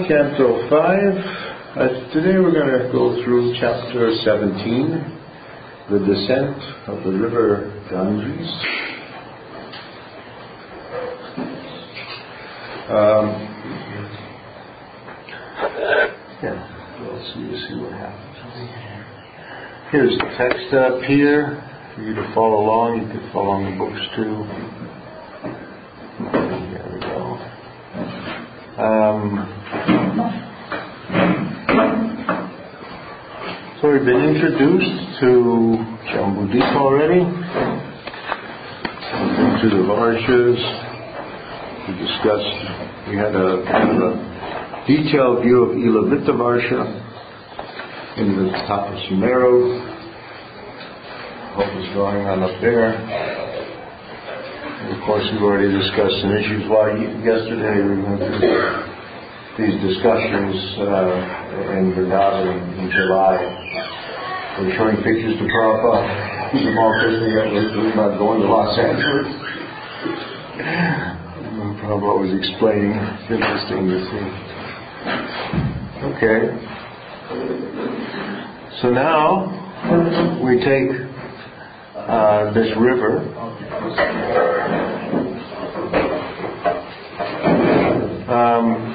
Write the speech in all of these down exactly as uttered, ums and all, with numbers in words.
Canto five. Uh, today we're going to go through chapter seventeen, the descent of the river Ganges. Um, yeah, we'll see, see what happens. Here's the text up here for you to follow along. You can follow on the books too. There we go. Um, so we've been introduced to Jambudvipa already. We've been to the Varshas. We discussed, we had a kind of a detailed view of Ilavita Varsha in the top of Sumeru. What was going on up there. And of course, we've already discussed some issues. Why yesterday we went through these discussions uh, in Vrindavan in July. We're showing pictures to Prabhupada. Jamal Krishna got talking about going to Los Angeles. And Prabhupada was explaining. It's interesting to see. Okay. So now we take uh, this river. Um,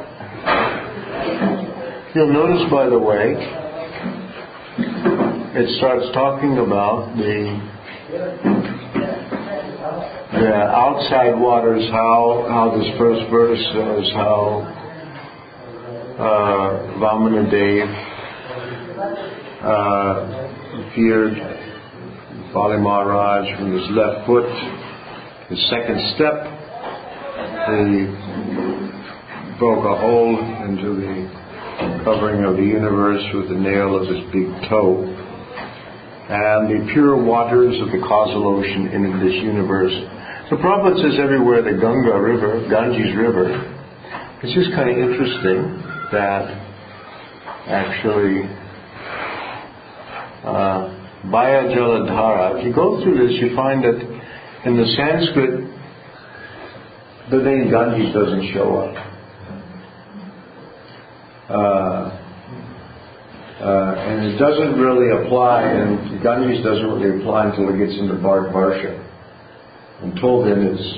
you'll notice, by the way, it starts talking about the the outside waters. How how this first verse says how uh, Vamana Dev uh, appeared, Bali Maharaj from his left foot. His second step, he broke a hole into the covering of the universe with the nail of his big toe. And the pure waters of the causal ocean in this universe. So Prabhupada says everywhere the Ganga River, Ganges River. It's just kind of interesting that actually uh, Baya Jaladhara, if you go through this, you find that in the Sanskrit, the name Ganges doesn't show up. Uh, uh, and it doesn't really apply, and Ganges doesn't really apply until it gets into Bharat Varsha. Until then, it's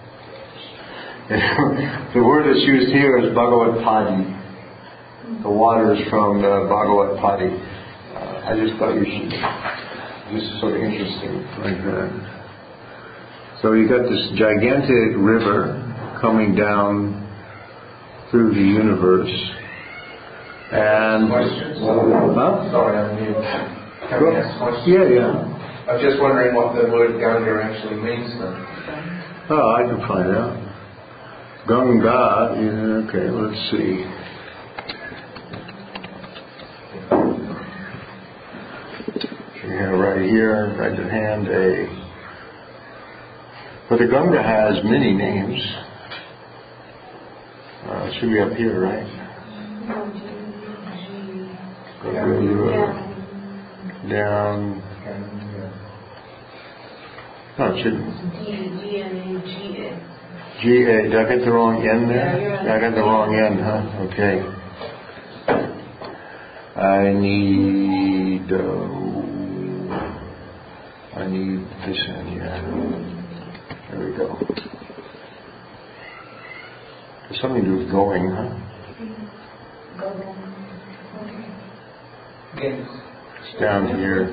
the word that's used here is Bhagavad Padi. The waters from the Bhagavad Padi. Uh, I just thought you should. This is sort of interesting, like that. So you got this gigantic river coming down through the universe. And questions? Huh? Sorry, I'm new. Can we ask questions? Yeah, yeah. I'm just wondering what the word Ganga actually means then. Oh, I can find out. Ganga, yeah, okay, let's see. We have right here, right at hand, a. But the Ganga has many names. Uh, it should be up here, right? Ganga, down. No, it shouldn't. G A G A. G A. Did I get the wrong N there? I got the wrong N, huh? Okay. I need. Uh, I need this N here. There we go. There's something to do with going, huh? Yes. It's down here.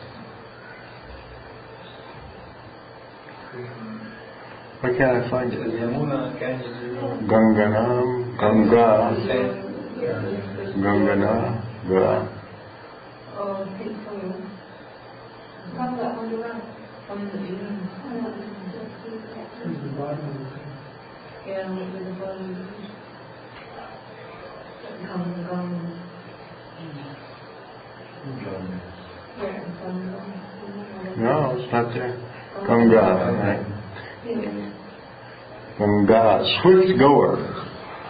Why can't I find it? Ganganam, Ganga, Gangana, Ga. No, it's not there. Ganga, right? Ganga, swift goer.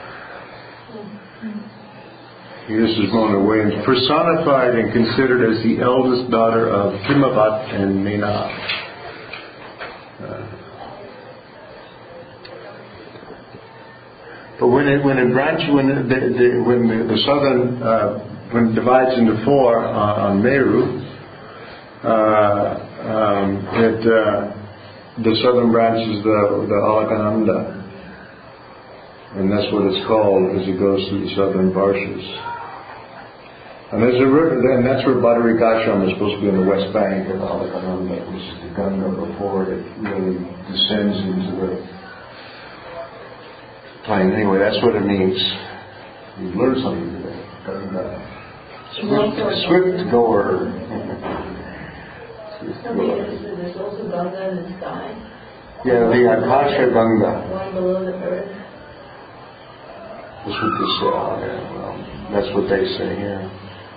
This is Mona Williams, personified and considered as the eldest daughter of Himavat and Mena. Uh, But when it when it branches, when the, the when the, the southern uh, when it divides into four on, on Meru, uh, um, it uh, the southern branch is the the Alakananda, and that's what it's called as it goes through the southern Parshas. And there's a river, and that's where Bhadarikashram is supposed to be on the west bank of Alakananda, which is the Ganga before it really descends into the plain. Anyway, that's what it means. We've learned something today. Ganga. Swift, swift goer. There's also Ganga in the sky. Yeah, the Akasha Ganga. One below the earth. That's what they say. Oh, yeah, well, that's what they say here.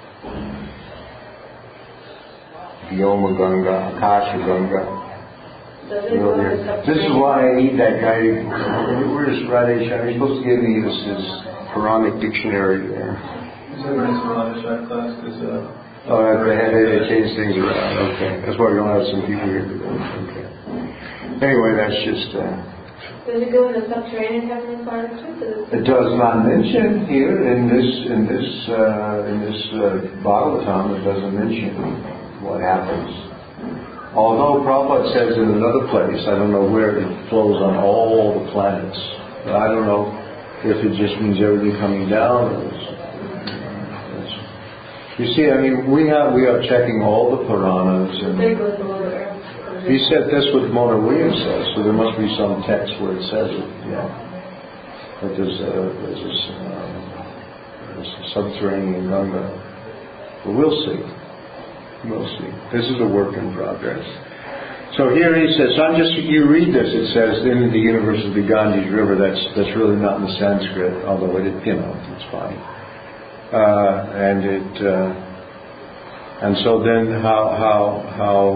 Vyoma Ganga, Akasha Ganga. This is why I need that guy. Where's Radhe Shah? He's supposed to give me his, his Quranic dictionary there. Is that nice Radhe Shah class? Because uh, oh, they had to change things around. Okay, that's why we don't have some people here today. Okay. Anyway, that's just. Uh, Does it go in the subterranean heavenly planet too? It does not mention here in this in this uh, in this uh, Bhagavatam. It doesn't mention what happens. Although Prabhupada says in another place, I don't know where, it flows on all the planets. But I don't know if it just means everything coming down. Or it's, it's, you see, I mean, we have we are checking all the Puranas, and They go below the earth. he said that's what Mona Williams says. So there must be some text where it says it. Yeah, but there's a, there's a, um, there's a subterranean Ganga. But we'll see. We'll see. This is a work in progress. So here he says, so I'm just, you read this, it says, in the universe of the Ganges River. That's that's really not in the Sanskrit, although it, you know, it's fine. Uh, and it, uh, and so then how, how,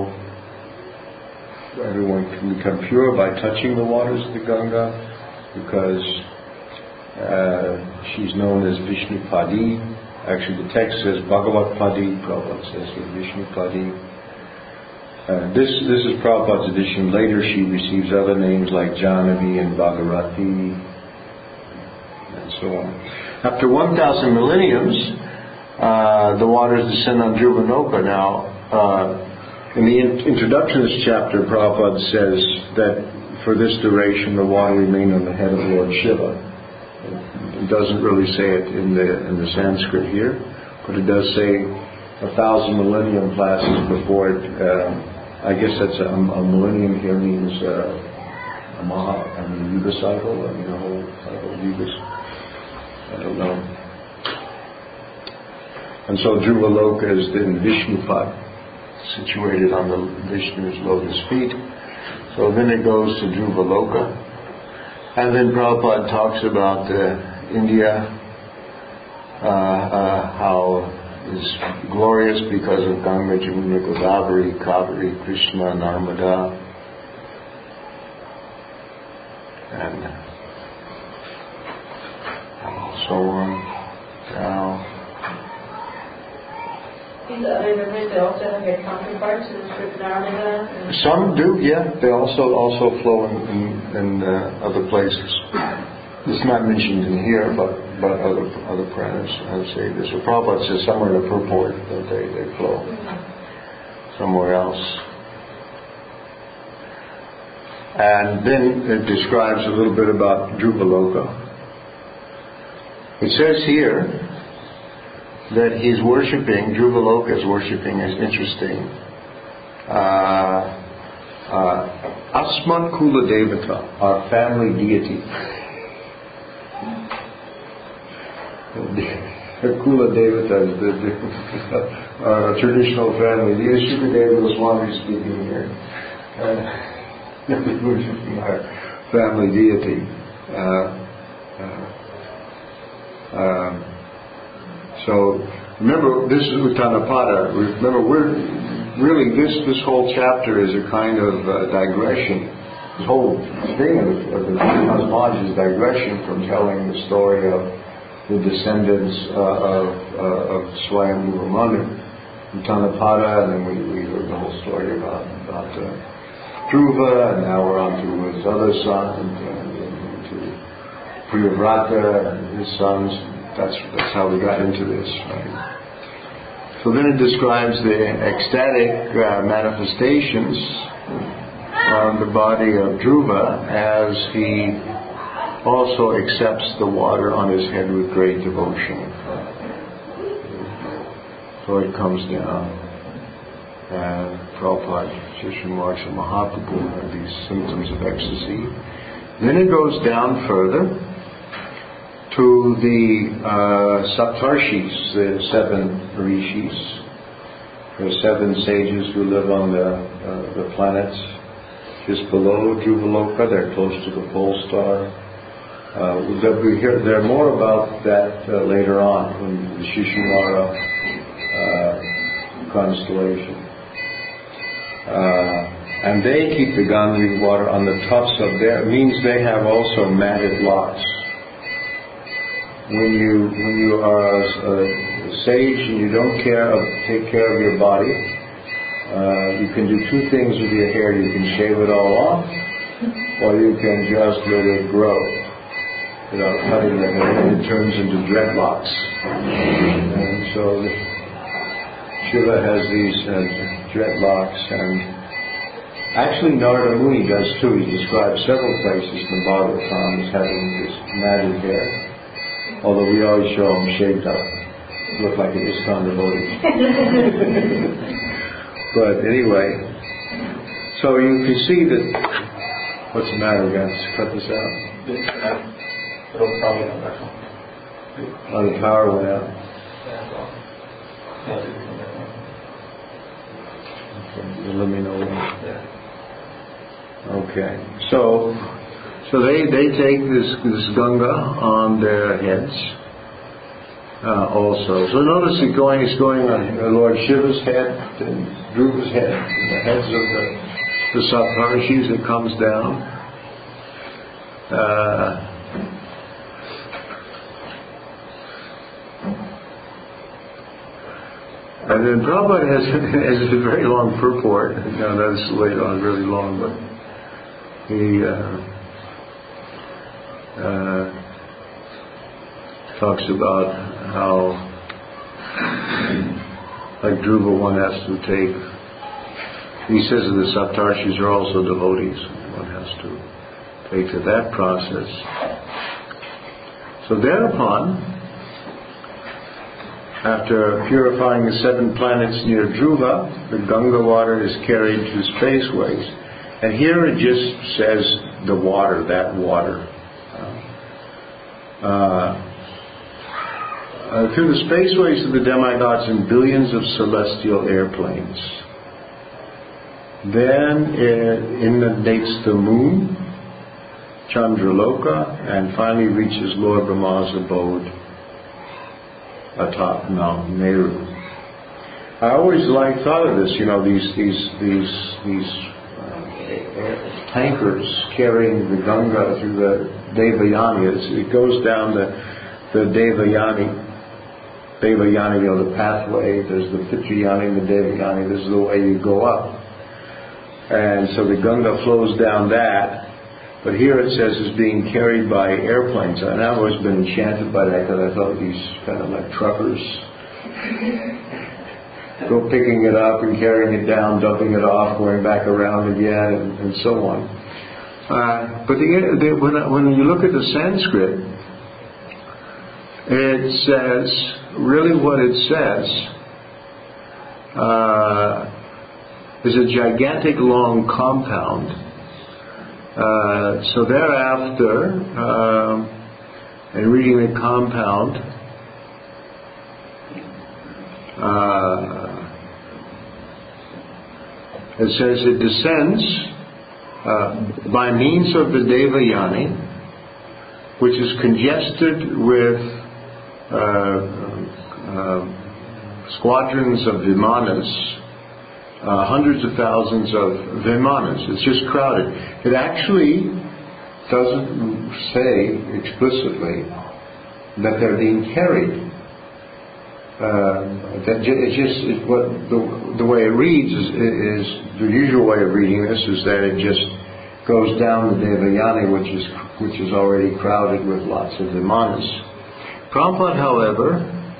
how everyone can become pure by touching the waters of the Ganga, because uh, she's known as Vishnu Padi. Actually, the text says Bhagavat Padi. Prabhupada says Vishnu Padi. Uh, this this is Prabhupada's edition. Later, she receives other names like Jahnavi and Bhagirati, and so on. After one thousand millenniums, uh, the waters descend on Dhruvaloka. Now, uh, in the in- introduction to this chapter, Prabhupada says that for this duration, the water remained on the head of Lord Shiva. It doesn't really say it in the in the Sanskrit here, but it does say a thousand millennium passes before it. Uh, I guess that's a, a millennium here means uh, a maha, I mean yuga cycle, I mean a whole cycle of yugas. I don't know. And so Dhruvaloka is in Vishnupad, situated on the Vishnu's lotus feet. So then it goes to Dhruvaloka, and then Prabhupada talks about uh, India, uh, uh, how is glorious because of Ganga, Jamuna, Godavari, Kaveri, Krishna, Narmada, and so on. Now, These other rivers, they also have their counterparts in the Narmada. some do, yeah. They also also flow in, in, in uh, other places. It's not mentioned in here, but, but other other planets, I would say this. So Prabhupada says somewhere in the purport that they, they flow somewhere else. And then it describes a little bit about Dhruvaloka. It says here that he's worshipping, Dhruvaloka is worshipping, is interesting, uh, uh, Asmat Kula Devata, our family deity. Kula Devata is the, the uh, traditional family. The Shukadeva Goswami is speaking here. Uh, worshipping our family deity. Uh, uh, uh, so remember, this is Uttanapada. Remember, we're really this this whole chapter is a kind of uh, digression. This whole thing of, of the cosmology is digression from telling the story of the descendants uh, of, uh, of Swayambhuva Manu, Uttanapada, and then we, we heard the whole story about, about uh, Dhruva, and now we're on to his other son, and, and to Priyavrata and his sons. That's that's how we got into this, right? So then it describes the ecstatic uh, manifestations on the body of Dhruva as he also accepts the water on his head with great devotion. So it comes down, and Prabhupada just remarks that Mahaprabhu had these symptoms of ecstasy. Then it goes down further to the uh, Saptarshis, the seven rishis, the seven sages who live on the uh, the planets just below Dhruvaloka. They're close to the pole star. Uh, we hear there more about that uh, later on in the Shishimara uh, constellation. Uh, and they keep the Gandhari water on the tops of their. It means they have also matted locks. When you when you are a, a sage and you don't care of, take care of your body, uh, you can do two things with your hair. You can shave it all off, or you can just let it grow without cutting it, and it turns into dreadlocks. And so the, Shiva has these uh, dreadlocks, and actually Narada Muni does too. He describes several places in the Bhagavatam as having this matted hair. Although we always show them shaved up, look like an ISKCON devotee. But anyway, so you can see that. What's the matter, guys? Cut this out. It'll probably come back on. Oh, the power went out. Okay, you let me know when. Okay, so. So they, they take this, this Ganga on their heads uh, also. So notice it going, it's going on Lord Shiva's head and Dhruva's head, and the heads of the, the Saptarshis. It comes down. Uh, and then Prabhupada has, has a very long purport. Now that's later on really long, but he... Uh, Uh, talks about how, like Dhruva, one has to take. He says that the Saptarshis are also devotees. One has to take to that process. So thereupon, after purifying the seven planets near Dhruva, the Ganga water is carried to spaceways, and here it just says the water, that water. Uh, uh, through the spaceways of the demigods in billions of celestial airplanes. Then it inundates the moon, Chandraloka, and finally reaches Lord Brahma's abode atop Mount Meru. I always like thought of this, you know, these these these these uh, tankers carrying the Ganga through the Devayani. It goes down the the Devayani, Devayani, you know, the pathway. There's the Pitrayani and the Devayani. This is the way you go up. And so the Ganga flows down that. But here it says it's being carried by airplanes. And I've always been enchanted by that because I thought these kind of like truckers go picking it up and carrying it down, dumping it off, going back around again, and, and so on. Uh, but the, the, when, when you look at the Sanskrit, it says, really what it says uh, is a gigantic long compound. Uh, so thereafter, uh, in reading the compound, uh, it says it descends Uh, by means of the Devayani, which is congested with uh, uh, squadrons of Vimanas, uh, hundreds of thousands of Vimanas. It's just crowded. It actually doesn't say explicitly that they're being carried. Uh, that it's just it, what the, the way it reads is, is the usual way of reading this is that it just goes down the Devayani, which is which is already crowded with lots of vimanas. Prabhupada, however,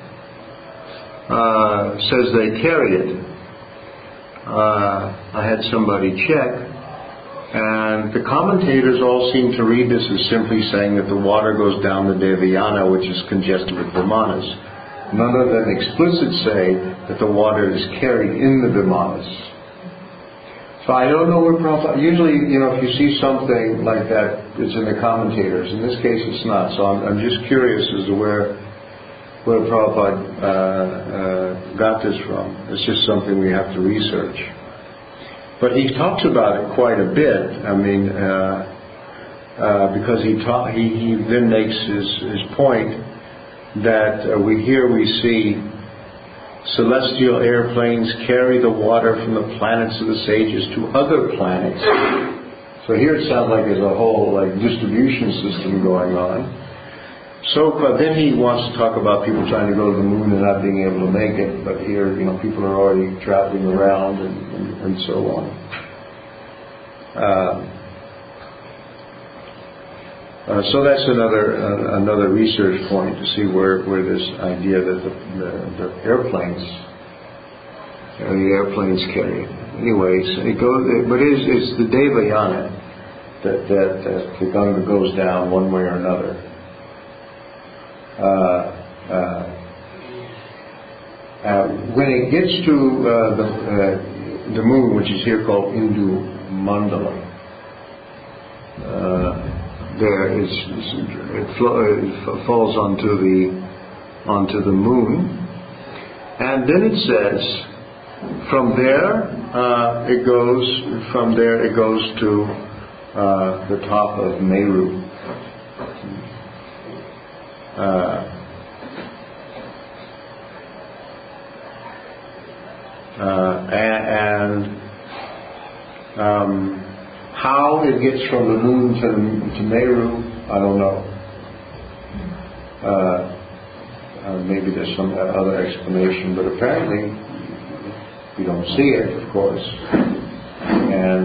uh, says they carry it. Uh, I had somebody check, and the commentators all seem to read this as simply saying that the water goes down the Devayana, which is congested with vimanas. None of them explicit say that the water is carried in the vimanas. So I don't know where Prabhupada... Usually, you know, if you see something like that, it's in the commentators. In this case, it's not. So I'm, I'm just curious as to where where Prabhupada uh, uh, got this from. It's just something we have to research. But he talks about it quite a bit. I mean, uh, uh, because he, ta- he he then makes his, his point that uh, we here we see celestial airplanes carry the water from the planets of the sages to other planets. So here it sounds like there's a whole like distribution system going on. So but then he wants to talk about people trying to go to the moon and not being able to make it. But here, you know, people are already traveling around and, and, and so on. Uh, Uh, so that's another uh, another research point to see where, where this idea that the, the, the airplanes uh, the airplanes carry it. Anyways, it goes, it, but it is, it's the Devayana that, that, that the Ganga goes down one way or another. Uh, uh, uh, when it gets to uh, the uh, the moon, which is here called Indu Mandala. Uh, There is, it, flo- it falls onto the onto the moon, and then it says, from there uh, it goes. From there it goes to uh, the top of Meru. Uh, uh, and. and um, How it gets from the moon to, to Meru, I don't know. Uh, uh, maybe there's some other explanation, but apparently we don't see it, of course. And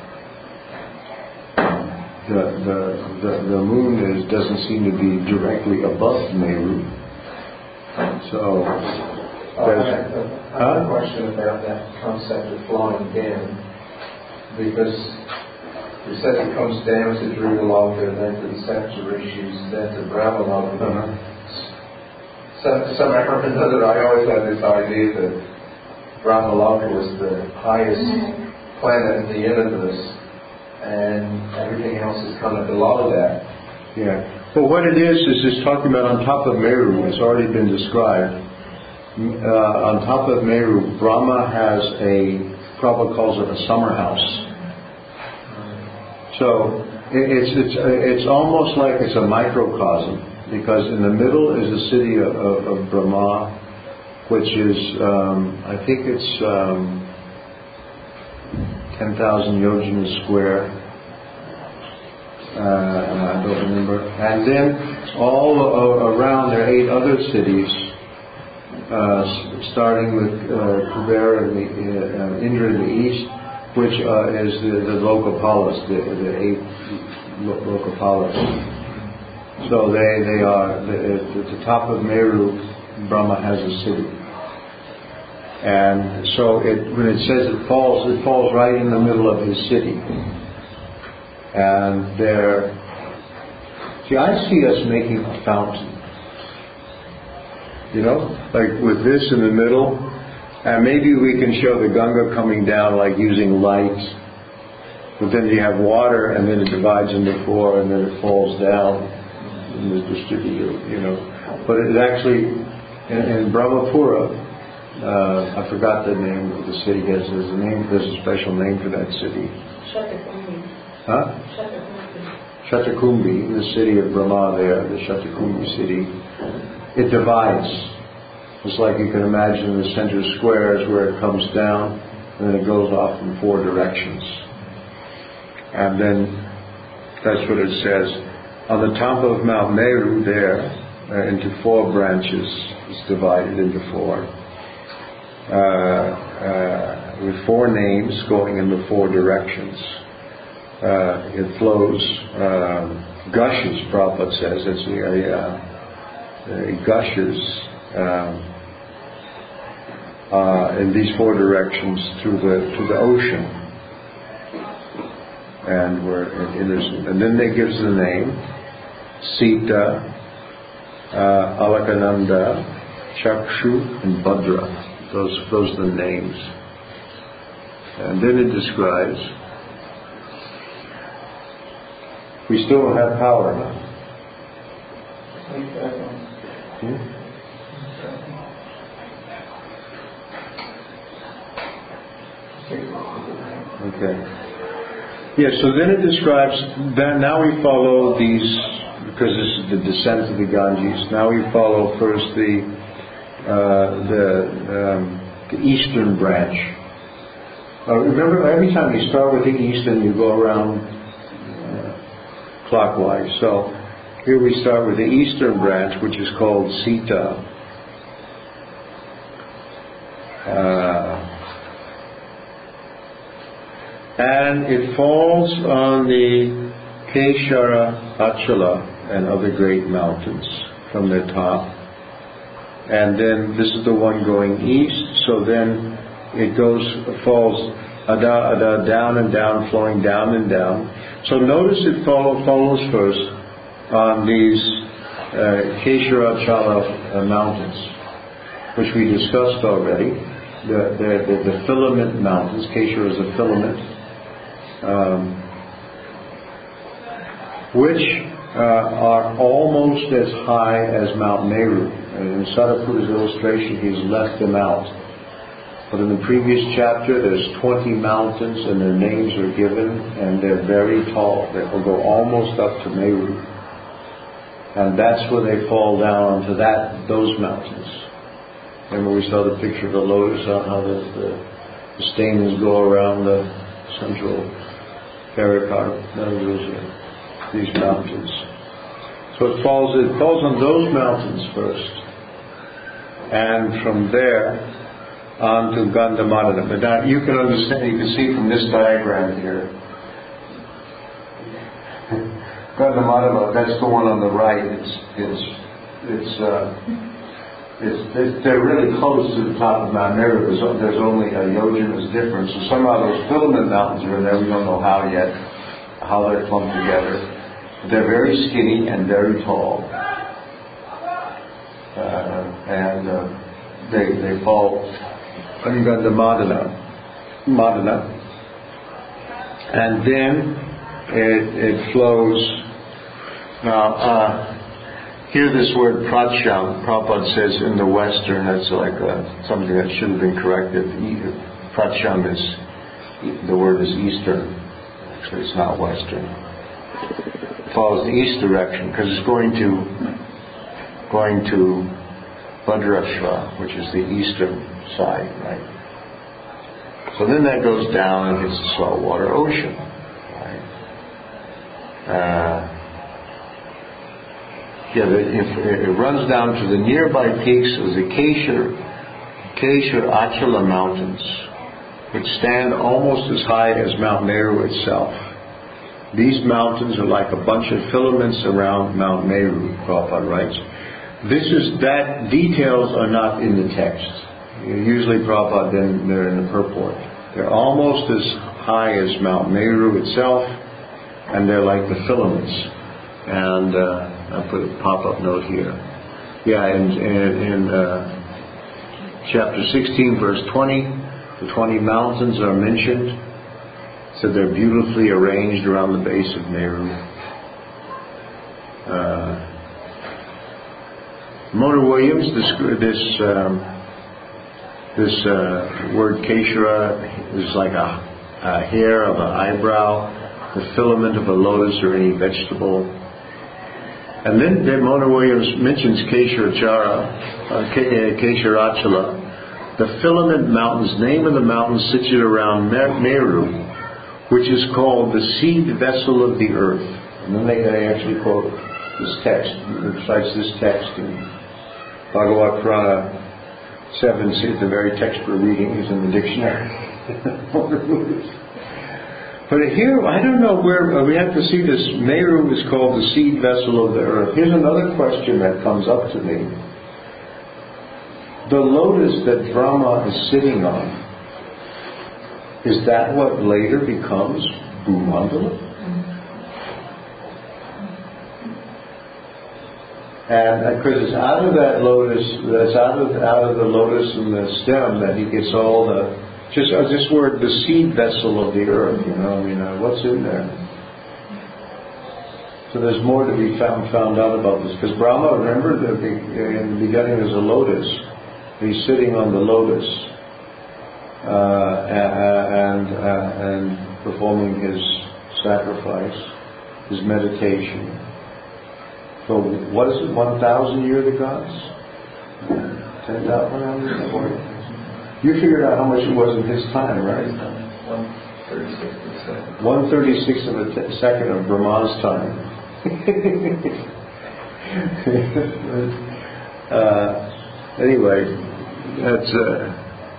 the the the, the moon is doesn't seem to be directly above Meru. So there's I have a, I have a question about that concept of flying down, because it says it comes down to Dhruvalokha, then to the Saptarishis, then to Brahmaloka. Uh-huh. So, somehow or another, I always had this idea that Brahmaloka was the highest planet in the universe, and everything else is kind of below that. Yeah. Well, what it is is it's talking about on top of Meru. It's already been described. Uh, on top of Meru, Brahma has a, Prabhupada calls it a summer house. So it's it's it's almost like it's a microcosm, because in the middle is the city of, of, of Brahma, which is um, I think it's um, ten thousand yojanas square. Uh, I don't remember. And then all uh, around there are eight other cities, uh, starting with uh, Kubera and the, uh, Indra in the east, which uh, is the, the Lokapalas, the, the eight lo- Lokapalas. So they, they are, the, at the top of Meru, Brahma has a city. And so it, when it says it falls, it falls right in the middle of his city. And there, see, I see us making a fountain. You know, like with this in the middle. And maybe we can show the Ganga coming down like using lights, but then you have water and then it divides into four and then it falls down and is distributed, you know. But it actually, in, in Brahmapura, uh, I forgot the name of the city. There's, there's a name, there's a special name for that city. Shatakumbhi. Huh? Shatakumbhi. Shatakumbhi, the city of Brahma there, the Shatakumbhi city. It divides. It's like you can imagine the center squares where it comes down and then it goes off in four directions. And then that's what it says. On the top of Mount Meru there, uh, into four branches, it's divided into four. Uh, uh, with four names going in the four directions. uh, it flows, um, gushes, Prabhupada says, it's a, uh, it gushes um, uh, in these four directions to the to the ocean. And we're in, in and then they gives the name Sita, uh, Alakananda, Chakshu, and Bhadra. Those those are the names. And then it describes. We still don't have power, huh? Hmm? Okay. Yeah, so then it describes that now we follow these, because this is the descent of the Ganges. Now we follow first the uh, the, um, the eastern branch. Uh, remember, every time you start with the eastern, you go around uh, clockwise. So here we start with the eastern branch, which is called Sita. Uh, And it falls on the Keshara, Achala, and other great mountains from the top. And then this is the one going east, so then it goes, falls ada, ada, down and down, flowing down and down. So notice it follow, follows first on these uh, Keshara, Achala uh, mountains, which we discussed already. The, the, the, the filament mountains, Keshara is a filament. Um, which uh, are almost as high as Mount Meru. And in Sadhaputa's illustration, he's left them out. But in the previous chapter, there's twenty mountains, and their names are given, and they're very tall. They will go almost up to Meru, and that's where they fall down to that those mountains. Remember, we saw the picture of the lotus, how the, the, the stamens go around the central pericarp, those are these mountains. So it falls it falls on those mountains first, and from there on to Gandhamadana. But now you can understand, you can see from this diagram here, Gandhamadana, that's the one on the right. It's it's it's. Uh, It's, it's, they're really close to the top of Mount Meru. There's, there's only a yojana's difference. So somehow those filament mountains are in there. We don't know how yet, how they're clumped together. They're very skinny and very tall. Uh, and uh, they they fall under the Madana. Madana. And then it, it flows. Now, uh, Here this word pracham, Prabhupada says in the Western, that's like a, something that should have been corrected. Pracham is, the word is Eastern. Actually, it's not Western. It follows the East direction because it's going to, going to Bhadrashva, which is the Eastern side, right? So then that goes down and hits the saltwater ocean, right? Uh, Yeah, if it runs down to the nearby peaks of the Keshara, Keshara Achala mountains, which stand almost as high as Mount Meru itself. These mountains are like a bunch of filaments around Mount Meru, Prabhupada writes. This is, that details are not in the text. Usually Prabhupada, then they're in the purport. They're almost as high as Mount Meru itself, and they're like the filaments. And uh, I'll put a pop-up note here. Yeah, in, in, in uh, chapter sixteen, verse twenty, the twenty mountains are mentioned. So they're beautifully arranged around the base of Meru. Uh, Mona Williams, this this, um, this uh, word Keshara is like a, a hair of an eyebrow, the filament of a lotus or any vegetable. And then, then Mona Williams mentions Kesharachara, uh, Kesharachala, the filament mountains, name of the mountains situated around Meru, which is called the seed vessel of the earth. And then they, they actually quote this text, recites this text in Bhagavad Purana seven, see the very text we're reading is in the dictionary. But here, I don't know where, we have to see this. Meru is called the seed vessel of the earth. Here's another question that comes up to me. The lotus that Brahma is sitting on, is that what later becomes Bhumandala? And because it's out of that lotus, that's out of out of the lotus and the stem that he gets all the just uh, this word, the seed vessel of the earth. You know, I mean, uh, what's in there? So there's more to be found found out about this. Because Brahma, remember, the, in the beginning there's a lotus. He's sitting on the lotus uh, and uh, and performing his sacrifice, his meditation. So what is it, one thousand year to gods? ten thousand? You figured out how much it was in his time, right? one thirty-sixth of a second. one thirty-sixth of a t- second of Brahma's time. uh, anyway, that's... Uh,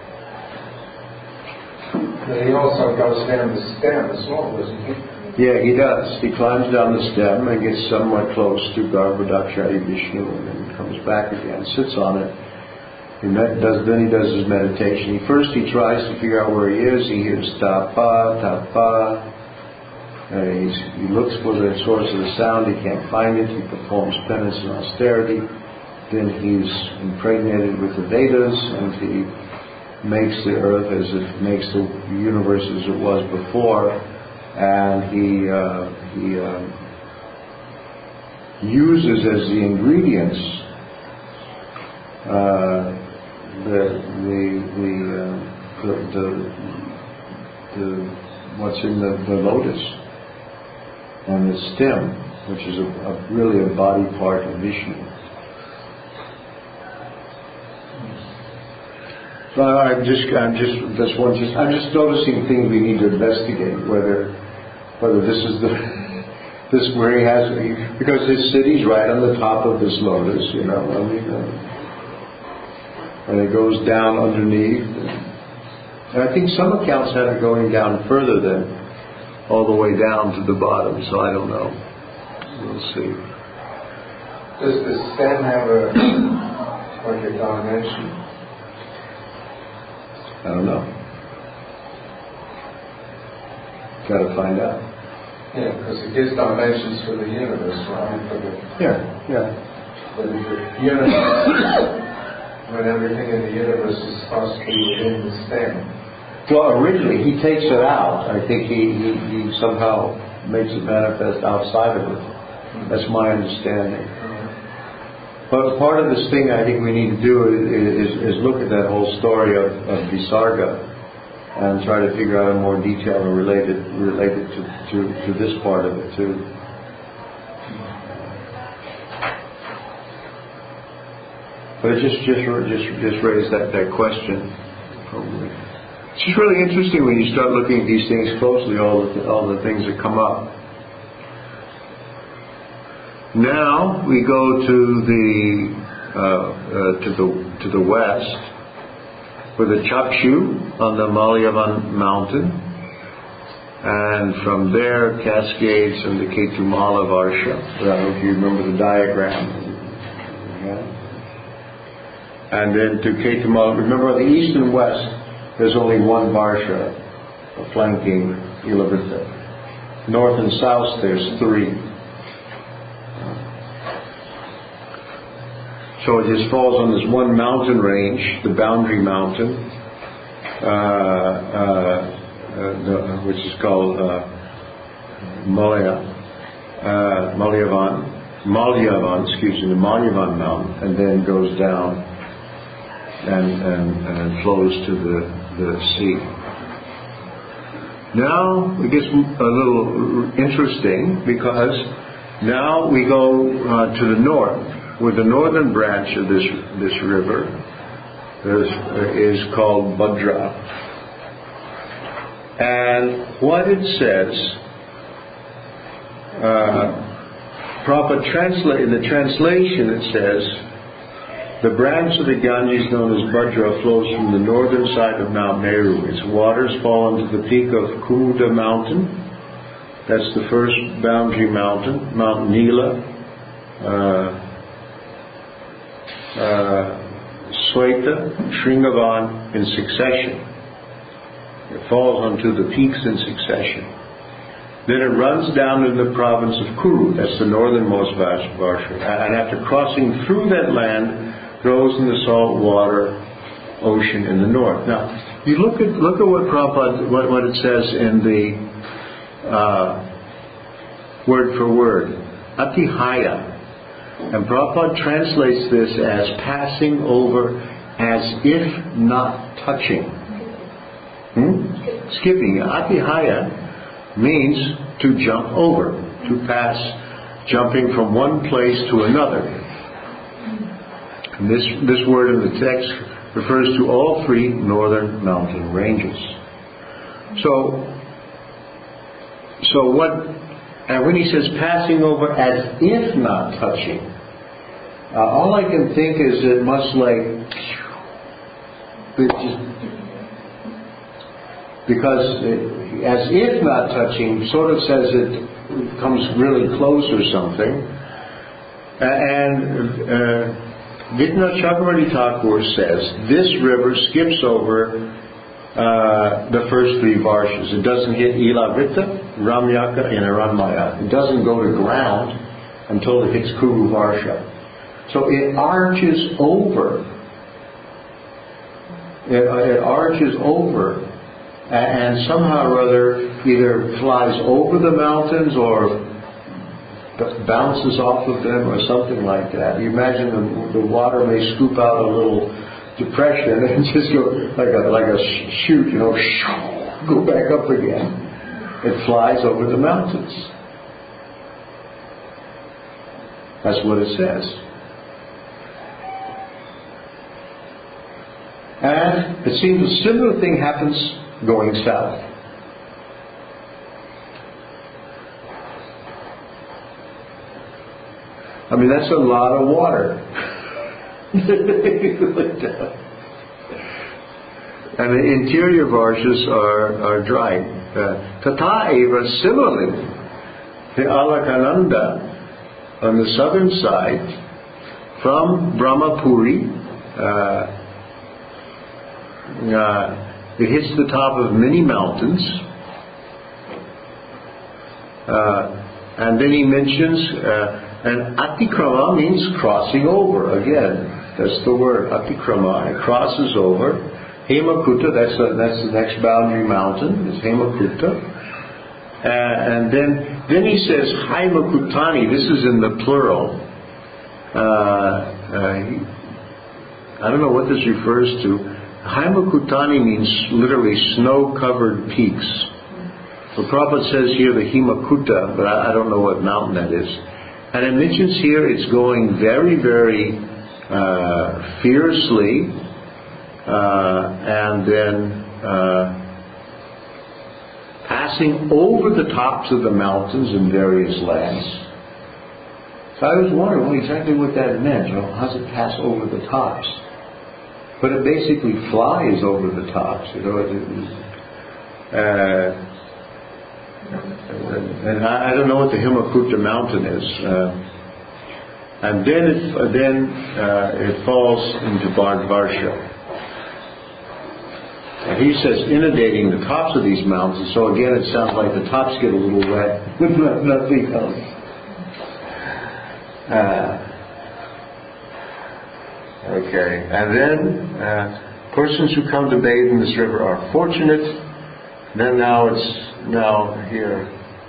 But he also goes down the stem as well, doesn't he? Yeah, he does. He climbs down the stem and gets somewhat close to Garbhodakshaya Vishnu and then comes back again, sits on it. He med- does, then he does his meditation. He, first he tries to figure out where he is. He hears tapa, tapa. Uh, he's, he looks for the source of the sound. He can't find it. He performs penance and austerity. Then he's impregnated with the Vedas and he makes the earth as it makes the universe as it was before. And he uh, he uh, uses as the ingredients uh, the the the, uh, the the the what's in the, the lotus and the stem, which is a, a really a body part of Vishnu. So I'm just I'm just that's one just I'm just noticing things we need to investigate whether. Whether this is the this where he has because his city's right on the top of this lotus, you know. I mean, uh, and it goes down underneath. And I think some accounts have it going down further than all the way down to the bottom. So I don't know. We'll see. Does the stem have a like a dimension? I don't know. Got to find out. Yeah, because it gives dimensions for the universe, right? For the, yeah, yeah. For the universe, when everything in the universe is supposed to be within the stem. Well, originally he takes it out. I think he, he, he somehow makes it manifest outside of it. That's my understanding. But part of this thing I think we need to do is, is, is look at that whole story of, of Visarga and try to figure out in more detail and relate it, relate it to, to, to this part of it too. But it just just just just raised that, that question. Probably. It's just really interesting when you start looking at these things closely, all the all the things that come up. Now we go to the uh, uh, to the to the west. For the Chakshu on the Malyavan mountain, and from there cascades into Ketumala Varsha. I don't know if you remember the diagram. Yeah. And then to Ketumala. Remember, on the east and west, there's only one Varsha flanking Ilavrita. North and south, there's three. So it just falls on this one mountain range, the boundary mountain, uh, uh, uh, the, which is called uh, Malaya, uh, Malyavan, Malyavan, excuse me, the Malyavan mountain, and then goes down and, and, and flows to the, the sea. Now it gets a little interesting because now we go uh, to the north. With the northern branch of this this river is, uh, is called Bhadra. And what it says, uh, Prabhupada translate, in the translation it says, The branch of the Ganges, known as Bhadra, flows from the northern side of Mount Meru. Its waters fall into the peak of Kumuda mountain. That's the first boundary mountain. Mount Nila, uh, uh, Sweta, Shringavan in succession. It falls onto the peaks in succession. Then it runs down in the province of Kuru. That's the northernmost Varsha. And after crossing through that land, goes in the salt water ocean in the north. Now, you look at look at what Prabhupada, what, what it says in the uh, word for word, Atihaya. And Prabhupada translates this as passing over as if not touching. Hmm? Skipping. Atihaya means to jump over, to pass, jumping from one place to another. And this, this word in the text refers to all three northern mountain ranges. So, so what, and when he says passing over as if not touching, uh, all I can think is it must like, it just, because it, as if not touching sort of says it comes really close or something. And uh, Vidna Chakravarti Thakur says this river skips over uh, the first three varshas. It doesn't hit Ilavrita, Ramyaka, and Aranmaya. It doesn't go to ground until it hits Kuru Varsha. So it arches over. It, it arches over. And somehow or other either flies over the mountains or bounces off of them or something like that. You imagine the, the water may scoop out a little depression and just go like a, like a chute, you know, go back up again. It flies over the mountains. That's what it says. And it seems a similar thing happens going south. I mean, that's a lot of water. And the interior varshas are, are dry. Tata eva, similarly, the Alakananda on the southern side, from Brahmapuri, uh, uh, it hits the top of many mountains. Uh, and then he mentions, uh, and Atikrama means crossing over. Again, that's the word, Atikrama. It crosses over. Hemakuta, that's, a, that's the next boundary mountain, is Hemakuta. Uh, and then, then he says, Haimakutani, this is in the plural. Uh, uh, I don't know what this refers to. Haimakutani means literally snow-covered peaks. So Prabhupada says here the Himakuta, but I, I don't know what mountain that is. And it mentions here it's going very, very uh, fiercely, uh, and then uh, passing over the tops of the mountains in various lands. So I was wondering well, exactly what that meant. You know, how does it pass over the tops? But it basically flies over the tops. You know, it, it, uh, and I, I don't know what the Himakuta mountain is. Uh, and then it, uh, then uh, it falls into Varsha. And he says inundating the tops of these mountains. So again, it sounds like the tops get a little wet, but not, nothing else. Uh, okay, and then uh, persons who come to bathe in this river are fortunate. Then now it's now here.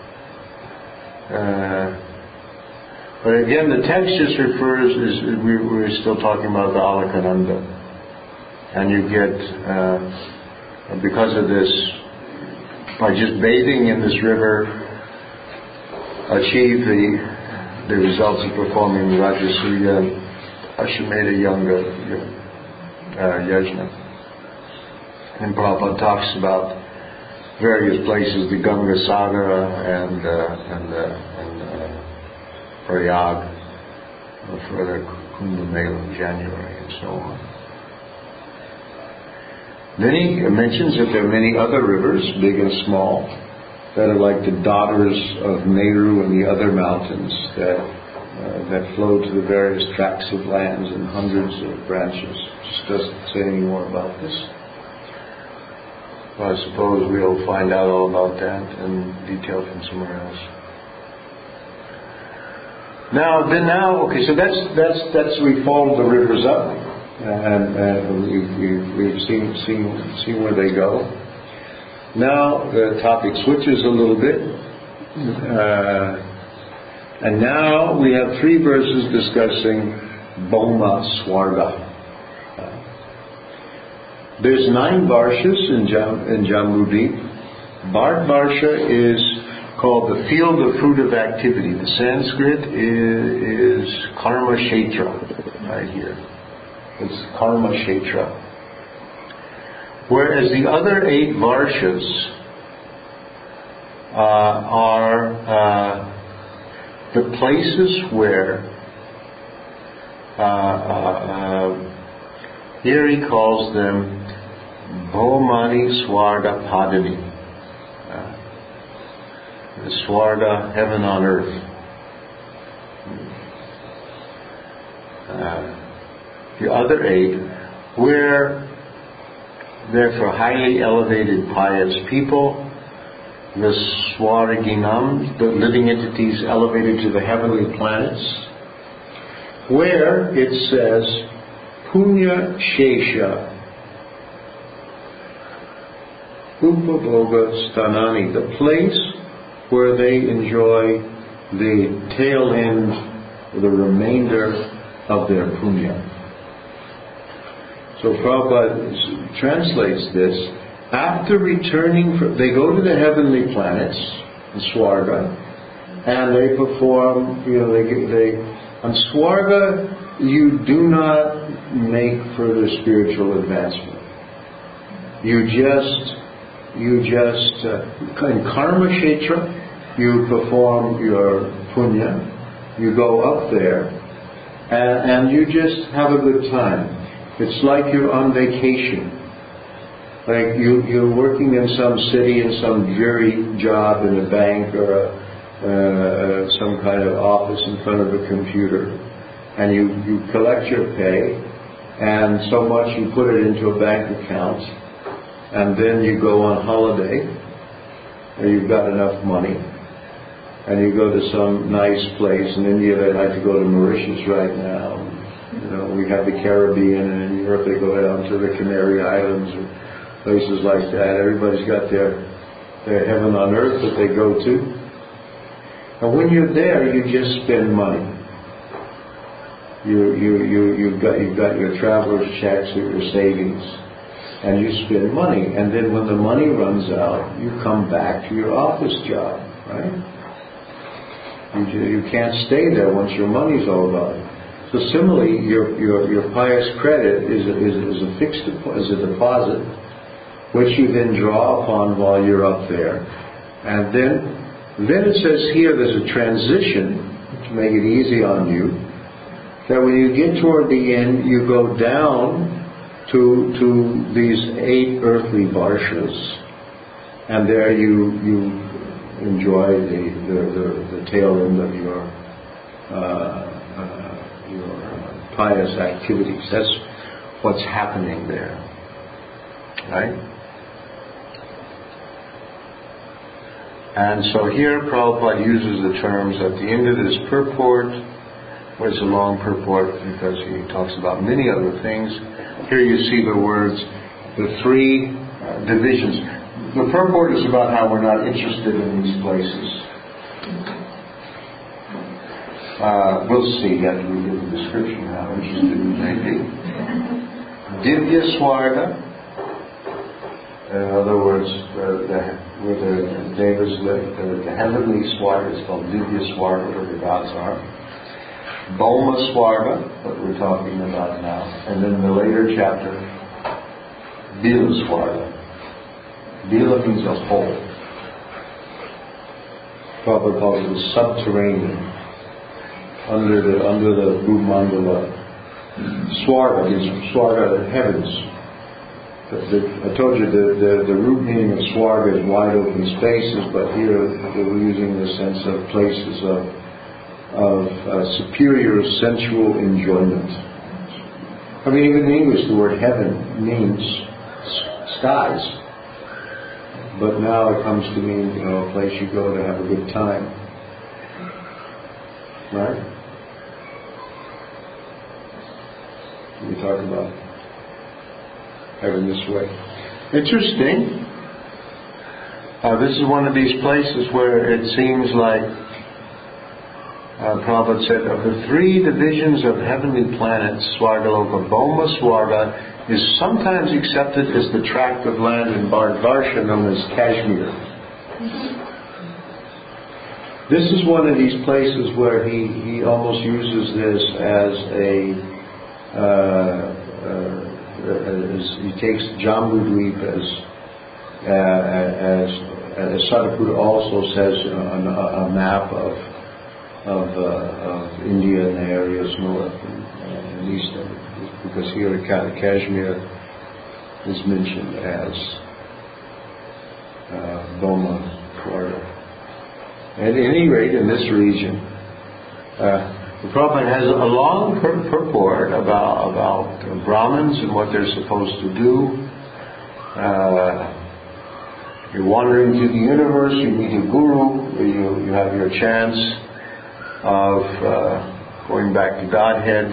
Uh, but again, the text just refers, is we, we're still talking about the Alakananda. And you get, uh, because of this, by just bathing in this river, achieve the, the results of performing Rajasuya Ashwamedha Yanga uh, Yajna. And Prabhupada talks about various places, the Ganga Sagara and uh, and uh, and uh, Prayag, or further Kumbh Mela in January, and so on. Then he mentions that there are many other rivers, big and small, that are like the daughters of Meru and the other mountains that uh, that flow to the various tracts of lands in hundreds of branches. Just doesn't say any more about this. Well, I suppose we'll find out all about that in detail from somewhere else. Now, then now, okay, so that's, that's, that's, we followed the rivers up, and, and we've, we've, we've seen, seen, seen where they go. Now, the topic switches a little bit, uh, and now we have three verses discussing Bhoma Swarga. There's nine varshas in, Jam, in Jambudvip. Bharat Varsha is called the field of fruitive activity. The Sanskrit is, is Karma Kshetra, right here. It's Karma Kshetra. Whereas the other eight varshas uh, are uh, the places where uh, uh, uh, here he calls them Bhomani Swarga Padani. Uh, the Swarga, heaven on earth. Uh, the other eight, where they're for highly elevated pious people, the Swarginam, the living entities elevated to the heavenly planets, where it says Punya Shesha Upabhoga Stanani, the place where they enjoy the tail end, the remainder of their punya. So Prabhupada translates this. After returning, from, they go to the heavenly planets, in Swarga, and they perform, you know, they, they on Swarga, you do not make further spiritual advancement. You just, you just, uh, in Karma Kshetra, you perform your punya, you go up there, and, and you just have a good time. It's like you're on vacation. Like you, you're working in some city in some dreary job in a bank or a, uh, some kind of office in front of a computer, and you, you collect your pay, and so much you put it into a bank account, and then you go on holiday, or you've got enough money, and you go to some nice place. In India they like to go to Mauritius right now. You know, we have the Caribbean, and in Europe they go down to the Canary Islands or places like that. Everybody's got their their heaven on earth that they go to. And when you're there, you just spend money. You you you you've got you've got your traveler's checks or your savings, and you spend money. And then when the money runs out, you come back to your office job, right? You you can't stay there once your money's all gone. So similarly, your your your pious credit is a, is, is a fixed is a deposit, which you then draw upon while you're up there, and then then it says here there's a transition to make it easy on you. That when you get toward the end, you go down to to these eight earthly varshas, and there you you enjoy the the, the, the tail end of your. Uh, uh, your uh, pious activities. That's what's happening there. Right? And so here Prabhupada uses the terms at the end of this purport, where it's a long purport because he talks about many other things. Here you see the words, the three uh, divisions. The purport is about how we're not interested in these places. Uh, we'll see after we get the description how interested we may be. Divya Swarga, in other words, uh, the, where the devas live, the, the heavenly Swarga is called Divya Swarga, where the gods are. Bhoma Swarga, that we're talking about now. And then in the later chapter, Bila Swarga. Bila means a hole. Prabhupada calls it subterranean. under the under the Bhumandala. Swarga is Swarga, heavens. The, the, I told you the, the, the root meaning of Swarga is wide open spaces, but here they were using the sense of places of, of uh, superior sensual enjoyment. I mean, even in English, the word heaven means skies, but now it comes to mean, you know, a place you go to have a good time, right? We talk about heaven this way. Interesting. Uh, this is one of these places where it seems like uh, Prabhupada said, of the three divisions of heavenly planets, Swargaloka, Bhoma Swarga is sometimes accepted as the tract of land in Bharatvarsha known as Kashmir. This is one of these places where he, he almost uses this as a uh, uh, as he takes Jambudweep as uh, as as Sadhguru also says on a, a map of of, uh, of India and the areas north and, uh, and east of it, because here Kashmir is mentioned as uh, Bhoma Swarga. At any rate, in this region, uh, the Prabhupada has a long pur- purport about about Brahmins and what they're supposed to do. Uh, you're wandering through the universe, you meet a guru, you, you have your chance of uh, going back to Godhead,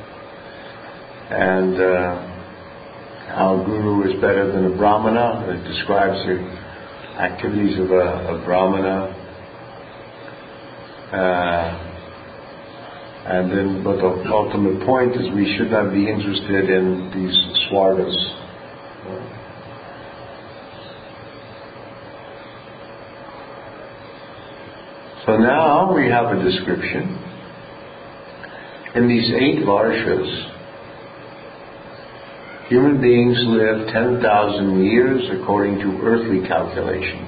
and uh, how a guru is better than a Brahmana. It describes the activities of a, a Brahmana. Uh, And then, but the ultimate point is we should not be interested in these swargas. So now we have a description. In these eight varshas, human beings live ten thousand years according to earthly calculations.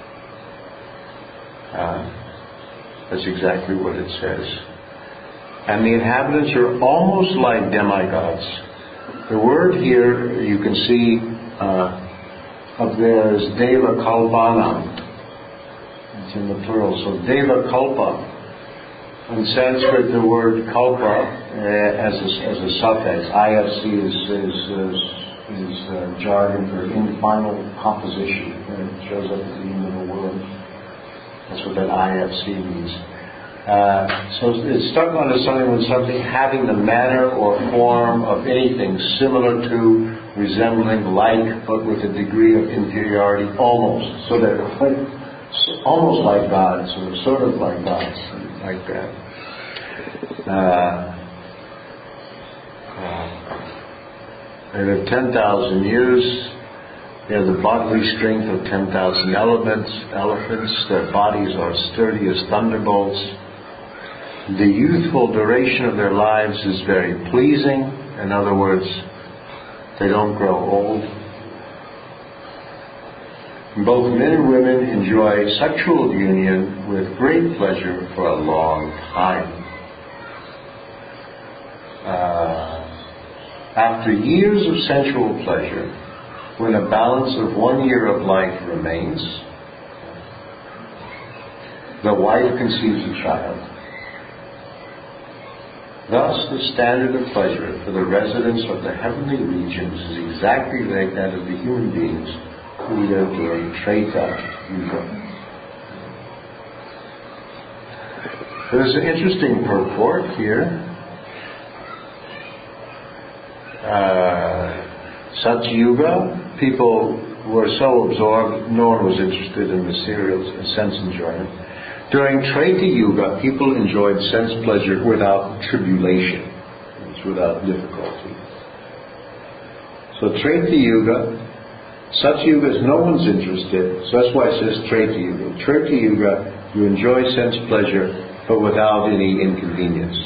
Uh, that's exactly what it says. And the inhabitants are almost like demigods. The word here, you can see uh, up there is Deva Kalpanam. It's in the plural. So Deva Kalpa. In Sanskrit, the word Kalpa uh, as, a, as a suffix, I F C is, is, is, is uh, jargon for in final composition. And it shows up at the end of the word. That's what that I F C means. Uh, so it's stuck onto something with something having the manner or form of anything similar to, resembling, like, but with a degree of inferiority, almost. So that almost like gods, or sort of like gods, like that. Uh, uh, they live ten thousand years. They have the bodily strength of ten thousand elements, elephants. Their bodies are sturdy as thunderbolts. The youthful duration of their lives is very pleasing. In other words, they don't grow old. Both men and women enjoy sexual union with great pleasure for a long time. Uh, after years of sensual pleasure, when a balance of one year of life remains, the wife conceives a child. Thus, the standard of pleasure for the residents of the heavenly regions is exactly like that of the human beings who live during Treta Yuga. There's an interesting purport here. Uh, Satya Yuga, people were so absorbed, no one was interested in material sense enjoyment. During Treta Yuga, people enjoyed sense pleasure without tribulation. It's without difficulty. So Treta Yuga, Satya Yuga is no one's interested, so that's why it says Treta Yuga. Treta Yuga, you enjoy sense pleasure, but without any inconvenience.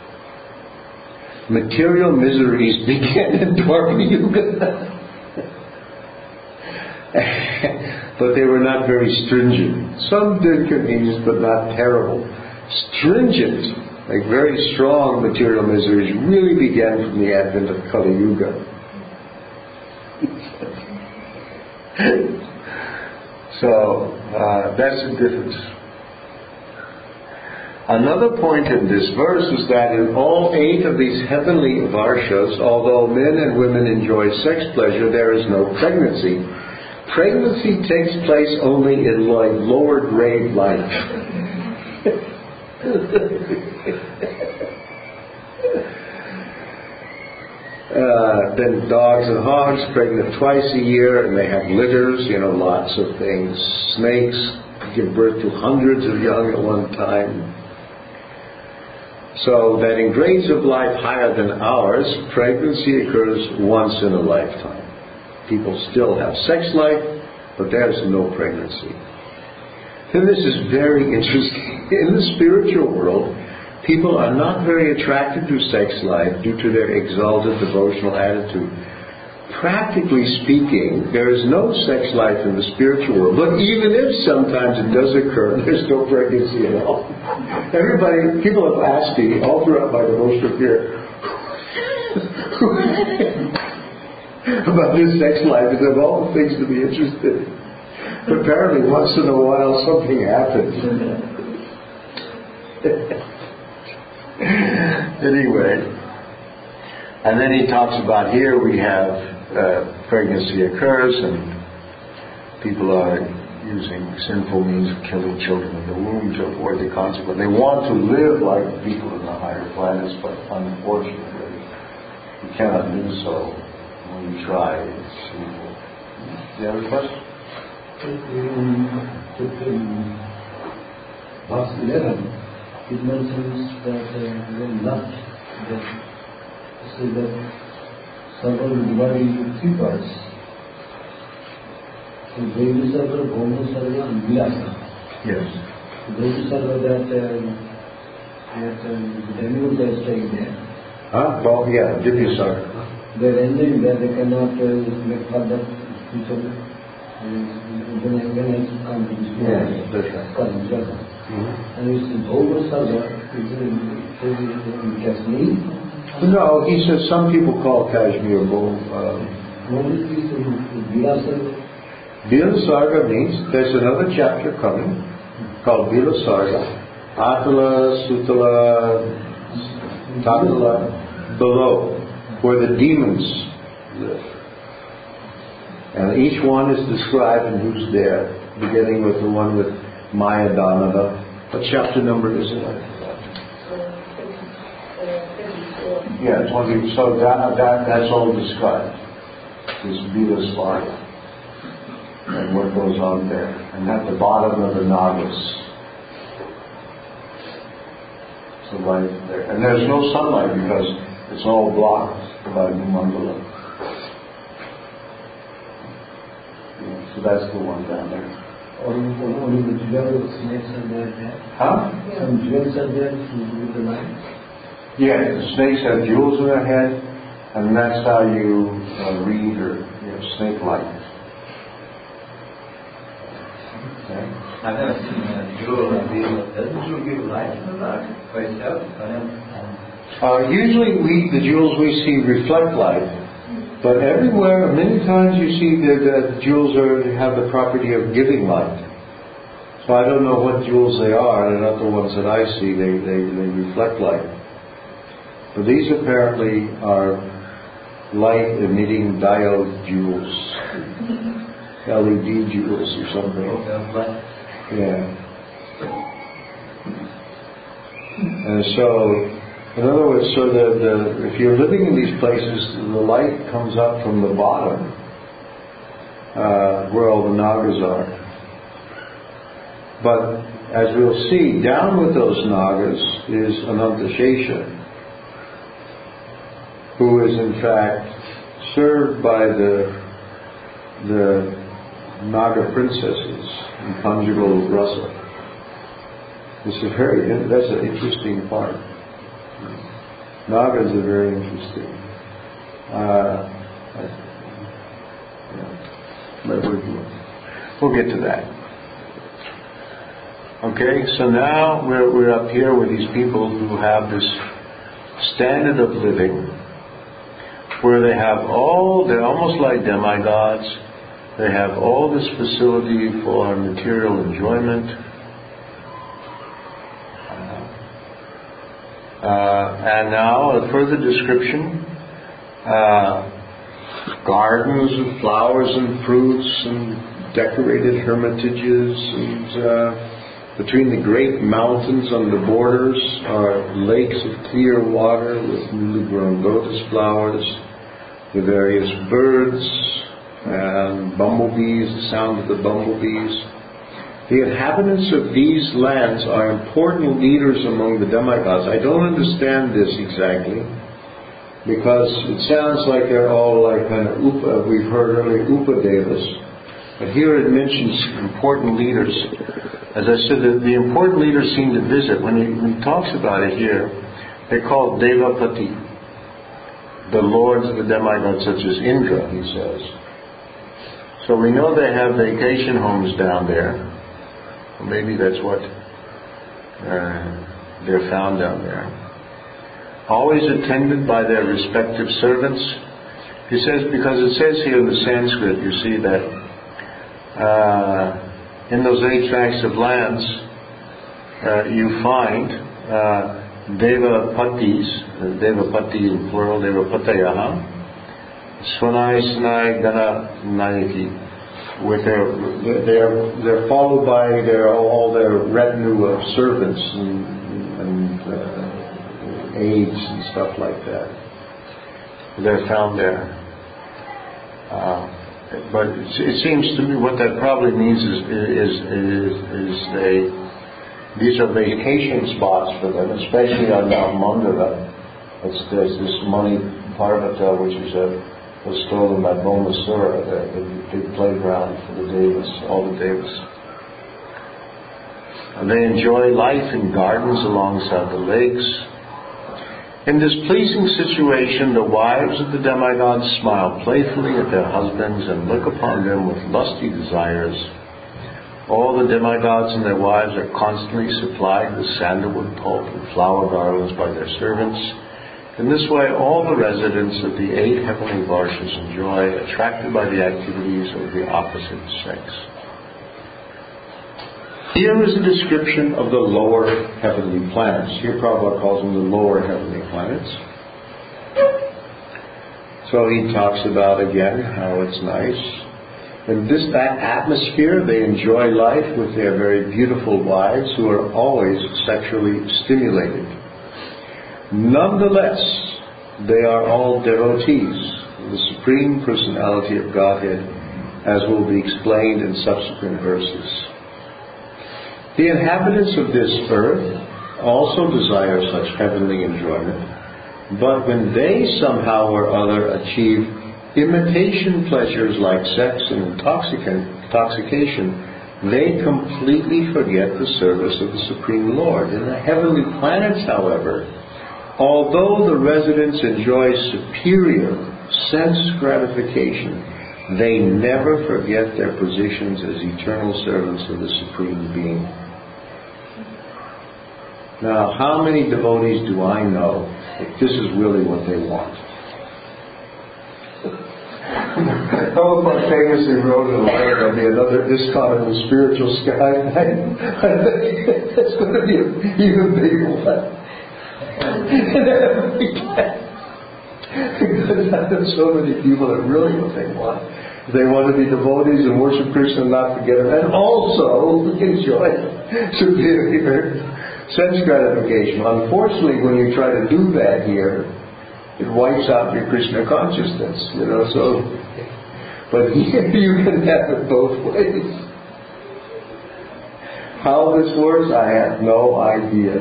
Material miseries begin in Dwapara Yuga. But they were not very stringent. Some inconvenience, but not terrible. Stringent like very strong material miseries, really began from the advent of Kali Yuga. So uh, that's the difference. Another point in this verse is that in all eight of these heavenly varshas, although men and women enjoy sex pleasure, there is no pregnancy. Pregnancy takes place only in like lower grade life. Uh, then dogs and hogs pregnant twice a year, and they have litters, you know, lots of things. Snakes give birth to hundreds of young at one time. So that in grades of life higher than ours, pregnancy occurs once in a lifetime. People still have sex life, but there's no pregnancy. Then this is very interesting. In the spiritual world, people are not very attracted to sex life due to their exalted devotional attitude. Practically speaking, there is no sex life in the spiritual world. But even if sometimes it does occur, there's no pregnancy at all. Everybody, people have asked me all throughout my devotional career about this sex life, and of all the things to be interested in. But apparently once in a while something happens. Anyway, and then he talks about here we have uh, pregnancy occurs and people are using sinful means of killing children in the womb to avoid the consequence. They want to live like people in the higher planets, but unfortunately you cannot do so. When you try, it's sinful. Do you have a question? In verse eleven, it mentions that uh, when lust, that says that Sarva will divide into three parts. So Devi Sarva, Bhoma Sarva and Vilasa. Yes. Devi Sarva, that, uh, that uh, the demigods are staying there. Huh? Well, yeah, Divya Sarva. They're ending there, they cannot uh, make further each other. And when I, when I come to this Yes, that's right. Mm-hmm. And it's the Bhoma Sarva, is in Kashmir. No, he says some people call Kashmir Bhom. Um, Bila Sarga means there's another chapter coming called Bila Sarga. Atala, Sutala, Tatala, below, where the demons live. And each one is described and who's there, beginning with the one with Maya Dhanava. What chapter number is it? Yeah, twenty. So that, that that's all described. This Bila Sarga and what goes on there. And at the bottom of the Nagas. So light there. And there's no sunlight because it's all blocked by Mandala. Yeah, so that's the one down there. Only the jewel snakes are there. Huh? Some jewels are there to do the light. Yeah, the snakes have jewels in their head, and that's how you uh, read or you know, snake light. Okay. I've never seen a jewel like this. Doesn't jewel give light in the dark by itself? Uh, usually we, the jewels we see reflect light, but everywhere, many times you see that the jewels are, have the property of giving light. So I don't know what jewels they are, they're not the ones that I see, they, they, they reflect light. But these apparently are light-emitting diode jewels, L E D jewels or something. Yeah. And so, in other words, so the, the if you're living in these places, the light comes up from the bottom, uh, where all the Nagas are. But as we'll see, down with those Nagas is Anantashesha, who is in fact served by the the Naga princesses in conjugal rasa. This is very, that's an interesting part. Nagas are very interesting. Uh, yeah. But we'll get to that. Okay, so now we're, we're up here with these people who have this standard of living where they have all, they're almost like demigods, they have all this facility for material enjoyment, uh, and now a further description, uh, gardens of flowers and fruits and decorated hermitages, and uh, between the great mountains on the borders are lakes of clear water with newly grown lotus flowers, the various birds and bumblebees, the sound of the bumblebees. The inhabitants of these lands are important leaders among the demigods. I don't understand this exactly, because it sounds like they're all like kind of upa, we've heard earlier, upa devas. But here it mentions important leaders. As I said, the, the important leaders seem to visit. When he, when he talks about it here, they're called Devapati, the lords of the demigods, such as Indra, he says. So we know they have vacation homes down there. Or maybe that's what uh, they're found down there. Always attended by their respective servants. He says, because it says here in the Sanskrit, you see that Uh, in those eight tracts of lands, uh, you find uh, Devapatis, uh, Devapati in plural, Devapatayaha, Svanai Sanai Gana Nayaki, with their, they're, they're followed by their, all their retinue of servants and, and uh, aides and stuff like that. They're found there. Uh, But it seems to me what that probably means is is is, is they these are vacation spots for them, especially on Mount Mandara. It's, there's this Mani Parvata, which is a, was stolen by Bhaumasura, the, the big playground for the Devas, all the Devas. And they enjoy life in gardens alongside the lakes. In this pleasing situation, the wives of the demigods smile playfully at their husbands and look upon them with lusty desires. All the demigods and their wives are constantly supplied with sandalwood pulp and flower garlands by their servants. In this way, all the residents of the eight heavenly varshas enjoy, attracted by the activities of the opposite sex. Here is a description of the lower heavenly planets. Here Prabhupada calls them the lower heavenly planets. So he talks about again how it's nice. In this that atmosphere they enjoy life with their very beautiful wives who are always sexually stimulated. Nonetheless, they are all devotees of the Supreme Personality of Godhead, as will be explained in subsequent verses. The inhabitants of this earth also desire such heavenly enjoyment, but when they somehow or other achieve imitation pleasures like sex and intoxication, they completely forget the service of the Supreme Lord. In the heavenly planets, however, although the residents enjoy superior sense gratification, they never forget their positions as eternal servants of the Supreme Being. Now, how many devotees do I know that this is really what they want? Prabhupada famously wrote in a letter, there'll be another ISKCON in the spiritual sky. I think it's going to be an even bigger one. Because there's so many people that really what they want. They want to be devotees and worship Krishna and not forget him, and also enjoy superior sense gratification. Unfortunately, when you try to do that here, it wipes out your Krishna consciousness, you know, so, but here you can have it both ways. How this works, I have no idea.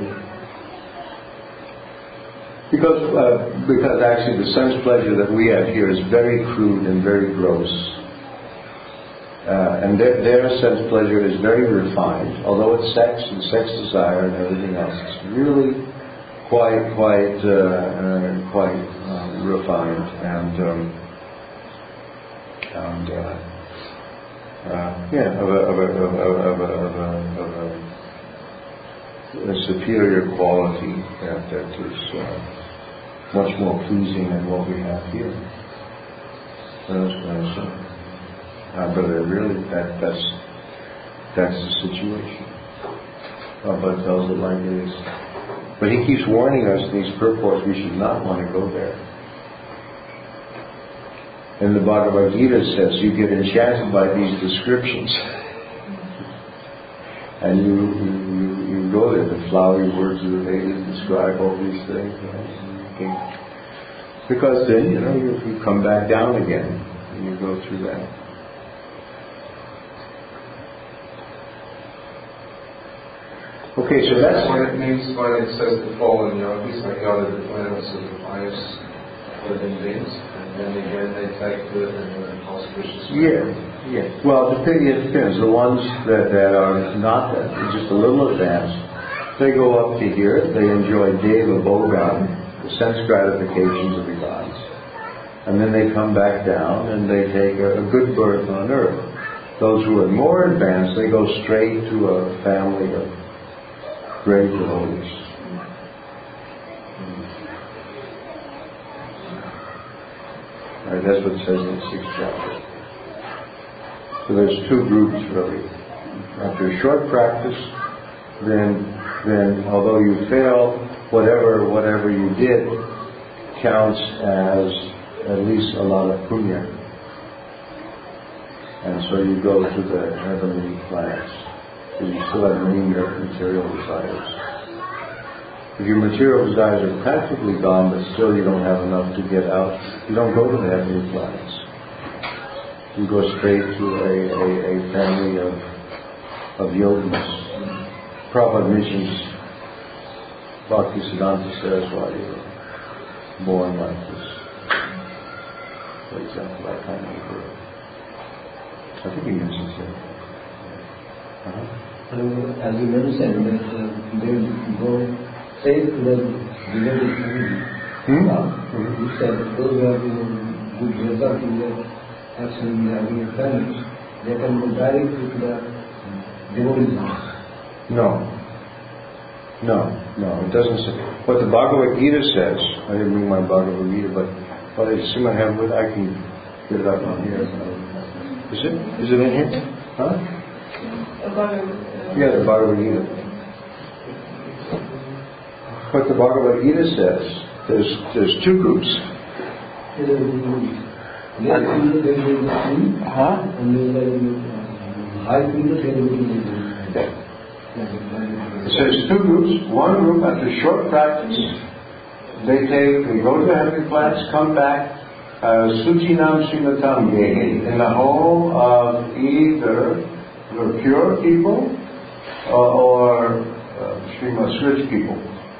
Because, uh, because actually the sense pleasure that we have here is very crude and very gross. Uh, and their, their sense pleasure is very refined, although it's sex and sex desire and everything else. It's really quite, quite, uh, uh, quite um, refined and, um, and uh, uh, yeah, of a, of a, of a, of a, of a, of a a superior quality that, that is uh, much more pleasing than what we have here. That's what I'm saying. Uh, but really, that, that's that's the situation. Prabhupada tells it like it is. But he keeps warning us in these purports we should not want to go there. And the Bhagavad Gita says you get enchanted by these descriptions. And you, you, you go there, the flowery words of the Vedas describe all these things. You know, because then, you know, you, you come back down again and you go through that. Okay, so that's what it means when it says the fallen yogis, like God of the planets of the pious living beings, and then again they take to it in an auspicious way. Yeah, yeah. Well, the thing is, depends. The ones that, that are not that, just a little advanced, they go up to here, they enjoy Deva Bhogan, the sense gratifications of the gods, and then they come back down and they take a, a good birth on earth. Those who are more advanced, they go straight to a family of great devotees. Right, that's what it says in the sixth chapter. So there's two groups really. After a short practice, then then although you fail, whatever whatever you did counts as at least a lot of punya. And so you go to the heavenly planets. Because you still have many material desires. If your material desires are practically gone, but still you don't have enough to get out, you don't go to the heavenly planets. You go straight to a, a, a family of of yogis. Prabhupada mentions Bhaktisiddhanta Saraswati was born like this. For example, I can't remember. I think he mentions it. Uh-huh. So, as you mentioned, that uh, they go straight to the devotee family. Hmm? Now, mm-hmm. You said those who have good result in their action in having a family, they can go directly to the devotee's house. No. No, no, it doesn't say. What the Bhagavad Gita says, I didn't bring my Bhagavad Gita, but what I assume I have with, I can get it up on here. Is it? Is it in here? Huh? Yeah, the Bhagavad Gita. What the Bhagavad Gita says, there's there's two groups. Huh? It says two groups. One group, after short practice, they take, they go to the heavenly planets, come back, Suchinam Srimatam Gehi, in the home of either the pure people uh, or uh, Srimad rich people.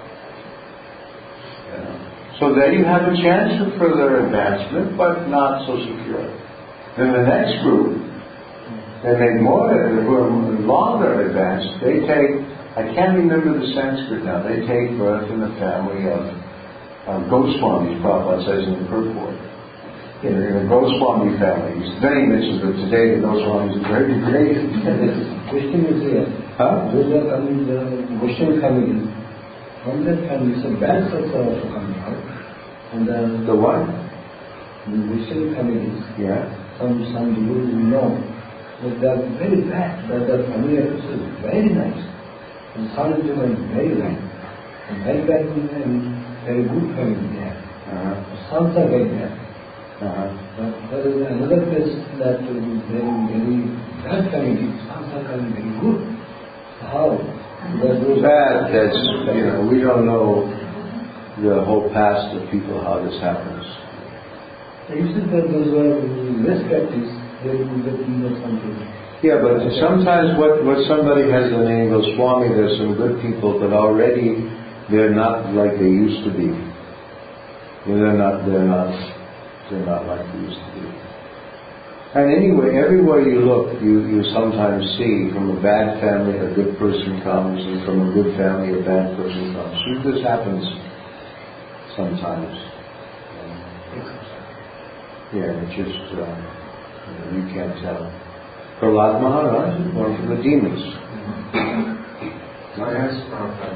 Yeah. So there you have a chance for further advancement, but not so secure. Then the next group, they make more, who are longer advanced, they take, I can't remember the Sanskrit now, they take birth in the family of um, Goswamis, Prabhupada says in the purport. In the Goswami family. Then he mentions that today the Goswamis are very degraded. Question is here. Huh? Those are coming, the Goswami family. From that family, some bad souls are also coming out. And the, The what? the Goswami families, Yeah. some, some devotees know that they are very bad, but their family is very nice. And some of them are very bad. And very bad and very good family they have. Uh-huh. Some are very bad. Uh-huh. But there is another place that is very, very bad family. Some are very good. How? Because those Bad, that's, you know, we don't know the whole past of people, how this happens. You said that those who are less practice, they will get more something. Yeah, but sometimes what, what somebody has the name Goswami, there's some good people, but already they're not like they used to be. They're not, they're not, they're not like they used to be. And anyway, everywhere you look, you, you sometimes see from a bad family a good person comes, and from a good family a bad person comes. So this happens sometimes. Yeah, it just, uh, you know, you can't tell. Prahlad Maharaj is born from the demons. I asked about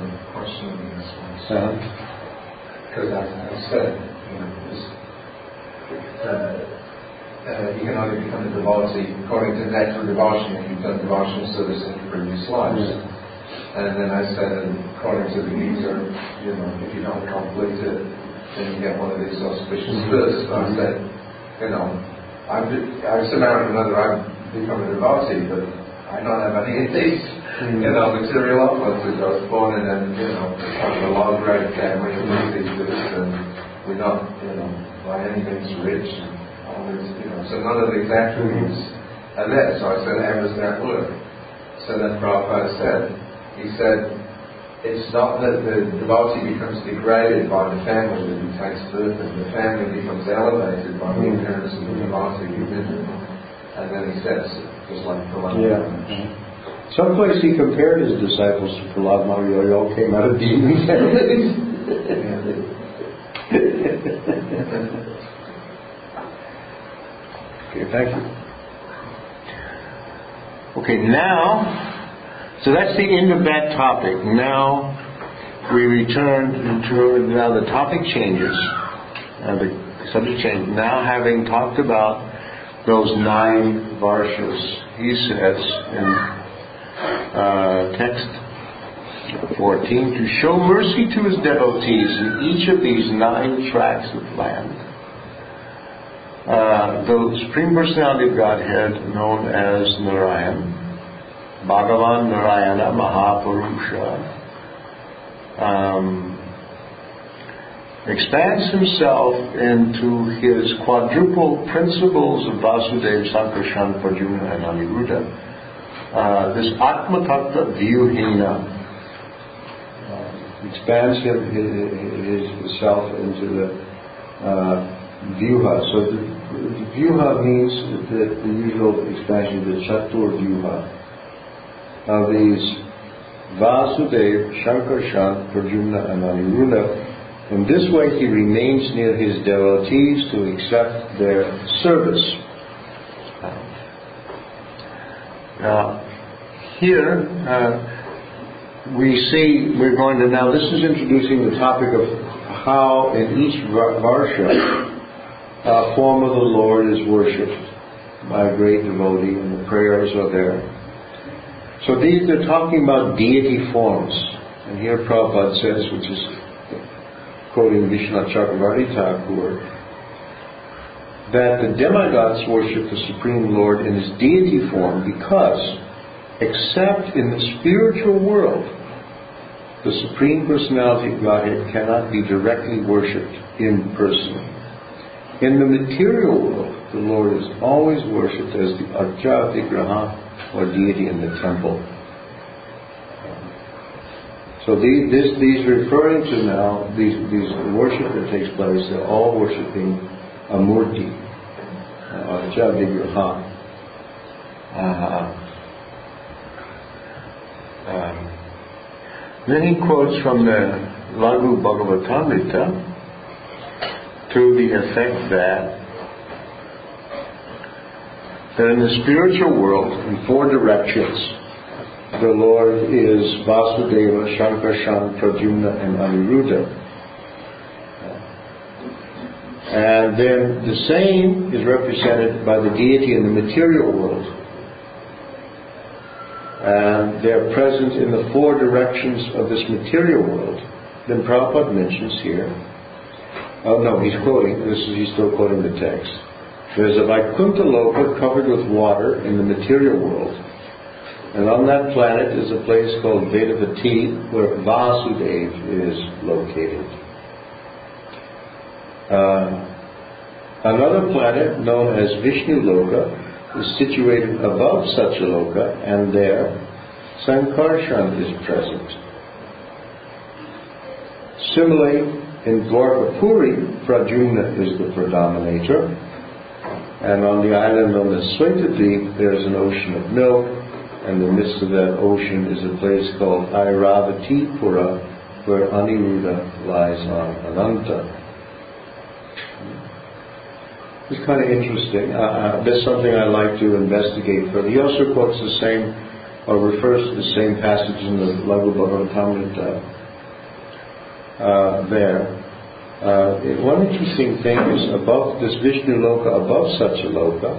Because uh-huh. I, I said, you know, this, uh, uh, you can only become a devotee according to natural devotion if you've done devotional service in previous lives. Yeah. And then I said, according to the Gita, you know, if you don't complete it, then you get one of these auspicious verses. So I said, you know, I've, I've somehow or another I've become a devotee, but I don't have any of these, mm-hmm. you know, material outputs. I was born in a, you know, kind of a long grade family of these goods, and we're not, you know, by any means rich, and all this, you know, so none of these attributes are there. So I said, how does that work? So then Prabhupada said, he said, it's not that the devotee becomes degraded by the family that he takes birth in. The family becomes elevated by the appearance of the devotee within it. And then he says, just like Prahlad. Yeah. Someplace he compared his disciples to Prahlad Maharaj. They all came out of demon families. Okay, thank you. Okay, now... So that's the end of that topic. Now we return to, now the topic changes, uh, the subject changes. Now having talked about those nine varshas, he says in uh, text fourteen, to show mercy to his devotees in each of these nine tracts of land, uh, the Supreme Personality of Godhead, known as Narayan, Bhagavan Narayana Mahapurusha, um, expands himself into his quadruple principles of Vasudeva, Sankarshan, Pradyumna, and Aniruddha. Uh, this Atma Tattva Vyuhena uh, expands him, his, his self into the uh, Vyuha. So the, the Vyuha means the, the usual expansion, the Chatur Vyuha. Of these Vasudeva, Sankarshan, Pradyumna, and Aniruddha. In this way he remains near his devotees to accept their service. Now, here uh, we see, we're going to now, this is introducing the topic of how in each varsha a form of the Lord is worshipped by a great devotee, and the prayers are there. So these are talking about deity forms. And here Prabhupada says, which is quoting Vishwanath Chakravarti Thakur, that the demigods worship the Supreme Lord in his deity form because, except in the spiritual world, the Supreme Personality of Godhead cannot be directly worshipped in person. In the material world, the Lord is always worshipped as the Arja Vigraha, or deity in the temple. So these, this, these referring to now, these, these worship that takes place, they're all worshipping a murti, Arja Vigraha. Uh, um, then he quotes from the Laghu Bhagavatamrita to the effect that that in the spiritual world, in four directions, the Lord is Vasudeva, Sankarshan, Pradyumna, and Aniruddha. And then the same is represented by the deity in the material world. And they are present in the four directions of this material world. Then Prabhupada mentions here, oh no, he's quoting, this is, he's still quoting the text. There's a Vaikuntha Loka covered with water in the material world. And on that planet is a place called Vedavati, where Vasudeva is located. Uh, another planet, known as Vishnu Loka, is situated above such a loka, and there Sankarshan is present. Similarly, in Dwarkapuri, Pradyumna is the predominator. And on the island known as Swaitadweep, there is an ocean of milk, and in the midst of that ocean is a place called Airavati-pura, where Aniruddha lies on Ananta. It's kind of interesting. Uh, uh, that's something I like to investigate further. He also quotes the same, or refers to the same passage in the Laghu Bhagavatamrita. uh, there. Uh, one interesting thing is above this Vishnu Loka, above Satyaloka,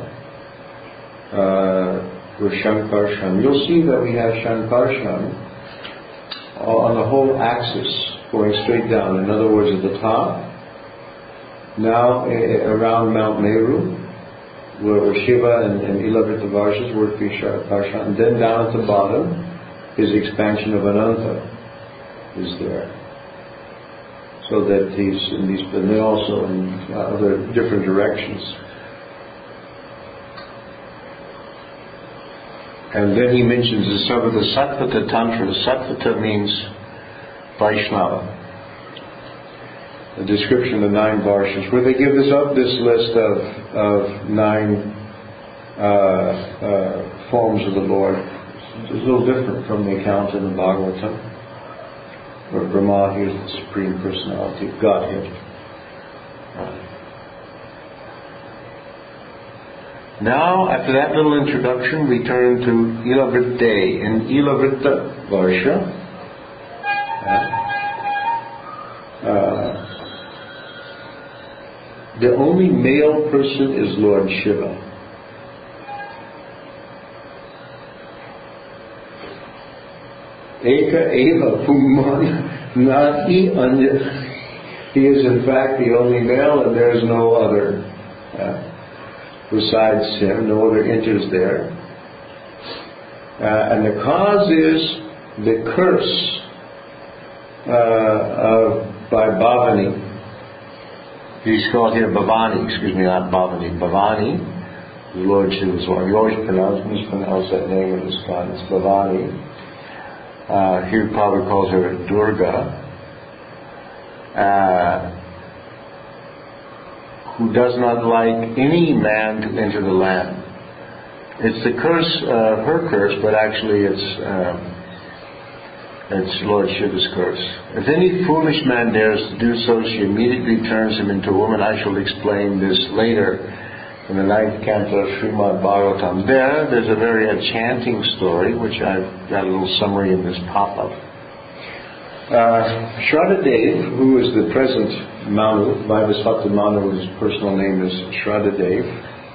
uh, with Shankarshan, you'll see that we have Shankarshan on the whole axis going straight down. In other words, at the top, now uh, around Mount Meru, where Shiva and, and Ilavrita Varshas work for Shankarshan, and then down at the bottom is expansion of Ananta is there. So that these, in these, and then also in uh, other different directions. And then he mentions the some of the Satvata Tantra. Satvata means Vaishnava. The description of the nine varshas, where they give us up this list of of nine uh, uh, forms of the Lord. It's a little different from the account in the Bhagavatam, where Brahma is the Supreme Personality of Godhead. Now, after that little introduction, we turn to Ilavrita. In Ilavrita Varsha, uh, the only male person is Lord Shiva. Eka eva puman nati anya. He is in fact the only male, and there is no other uh, besides him. No other enters there. Uh, and the cause is the curse uh, of by Bhavani. He's called here Bhavani. Excuse me, not Bhavani. Bhavani, the Lord Shiva's wife. You always pronounce mispronounce that name in ISKCON. It's Bhavani. Uh, he probably calls her Durga, uh, who does not like any man to enter the land. It's the curse, uh, her curse, but actually it's uh, it's Lord Shiva's curse. If any foolish man dares to do so, she immediately turns him into a woman. I shall explain this later in the ninth canto of Srimad Bhagavatam. There, there's a very enchanting story, which I've got a little summary in this pop-up. Uh, Shraddhadev, who is the present Manu, Vaivasvata Manu, his personal name is Shraddhadev,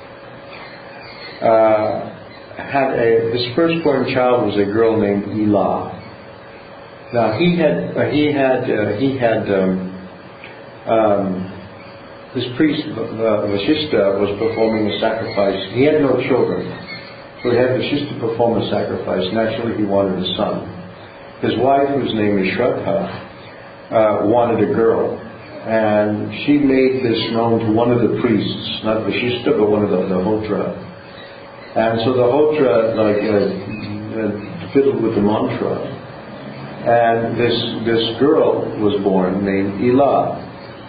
uh, had a, his firstborn child was a girl named Ila. Now he had, uh, he had, uh, he had, um, um, this priest, uh, Vashishta, was performing a sacrifice. He had no children, so he had Vashishta perform a sacrifice. Naturally, he wanted a son. His wife, whose name is Shraddha, uh, wanted a girl, and she made this known to one of the priests, not Vashishta, but one of the, the Hotra. And so the Hotra, like, uh, uh, fiddled with the mantra, and this this girl was born named Ila.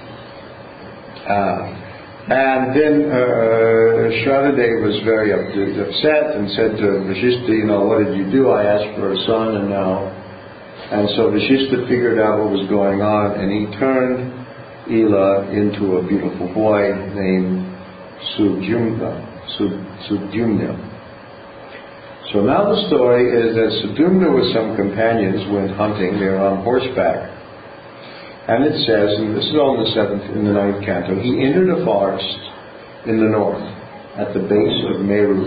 Uh, and then uh, Shraddhadev was very up, upset and said to Vashishta, you know, what did you do? I asked for a son, and now... And so Vashishta figured out what was going on, and he turned Ila into a beautiful boy named Sudyumna. Sudyumna. So now the story is that Sudyumna with some companions went hunting. They were on horseback. And it says, and this is all in the seventh, in the ninth canto, he entered a forest in the north, at the base of Meru.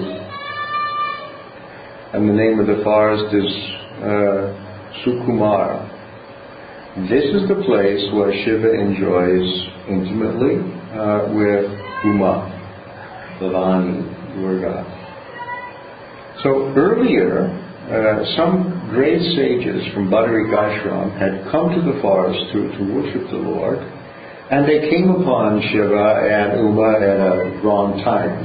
And the name of the forest is uh, Sukumara. This is the place where Shiva enjoys intimately uh, with Uma, Bhavani, Durga. So earlier, uh, some great sages from Badarik Ashram had come to the forest to, to worship the Lord, and they came upon Shiva and Uma at a wrong time.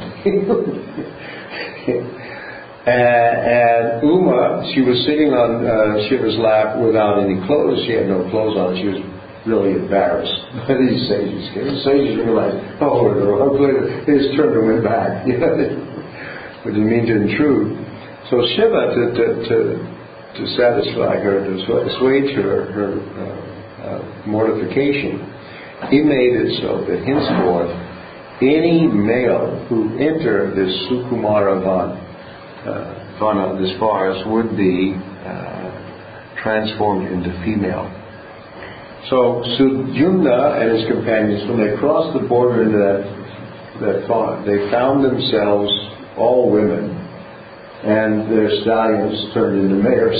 and, and Uma, she was sitting on uh, Shiva's lap without any clothes. She had no clothes on. She was really embarrassed by these sages. The sages realized, oh, they just turned and went back. You know, they didn't mean to intrude. So Shiva, to, to, to, to satisfy her, to assuage her, her uh, uh, mortification, he made it so that henceforth any male who entered this Sukumara Vana, uh, Vana, this forest, would be uh, transformed into female. So Sujumna and his companions, when they crossed the border into that, that farm, they found themselves all women, and their stallions turned into mares.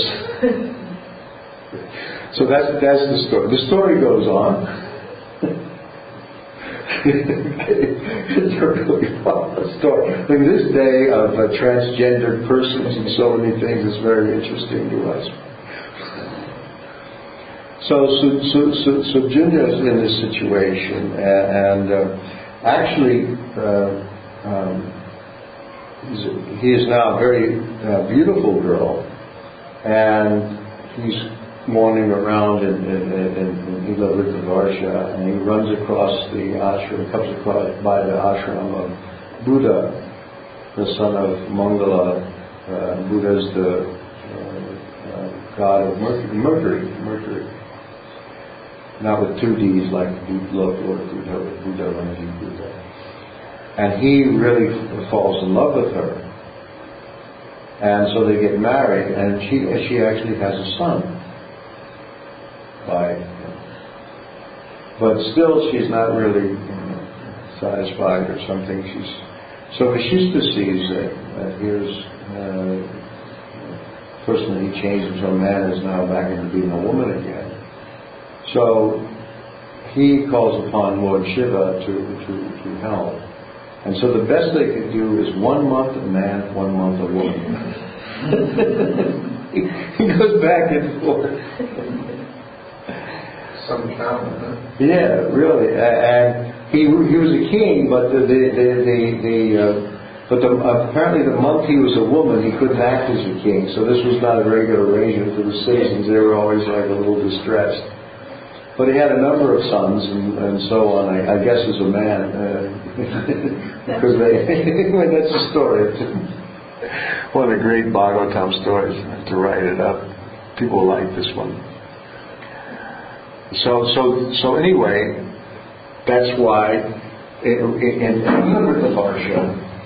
So that's that's the story. The story goes on. It's a really fun story. In this day of uh, transgendered persons and so many things, it's very interesting to us. So, so, so, so, so Junya is in this situation, and uh, actually, uh, um, he is now a very uh, beautiful girl, and he's wandering around in, in, in, in Ila-Vrita-Varsha, and he runs across the ashram, comes across by the ashram of Buddha, the son of Mangala. Uh, Buddha is the uh, uh, god of Mercury, Mercury, Mercury. Not with two D's like Lord Buddha, with Buddha and Buddha. And he really falls in love with her. And so they get married, and she she actually has a son. By, but still she's not really satisfied or something. She's so Vashishta sees that, that here's uh, the person that he changed into a man is now back into being a woman again. So he calls upon Lord Shiva to, to, to help. And so the best they could do is one month a man, one month a woman. He goes back and forth. Some talent, huh? Yeah, really. And he he was a king, but the the the, the, the uh, but the, apparently the month he was a woman, he couldn't act as a king. So this was not a very good arrangement for the citizens. They were always like a little distressed. But he had a number of sons and, and so on. I, I guess as a man, uh, because they anyway, that's the story. One of the great Bhagavatam stories. I have to write it up. People like this one. So, so, so anyway, that's why in, in Ila-Vrita-Varsha,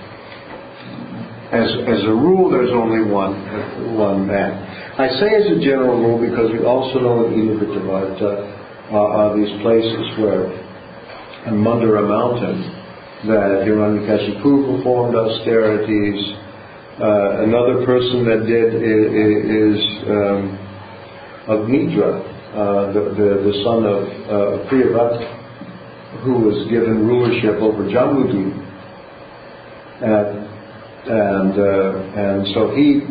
as as a rule, there's only one one man. I say as a general rule because we also know in Ila-Vrita-Varsha uh, are these places where, on Mandara mountain, that Hiranyakashipu performed austerities. Uh, another person that did is, is um, Agnidra. Uh, the, the, the son of uh, Priyavrat, who was given rulership over Jambudweep. And, and, uh, and so he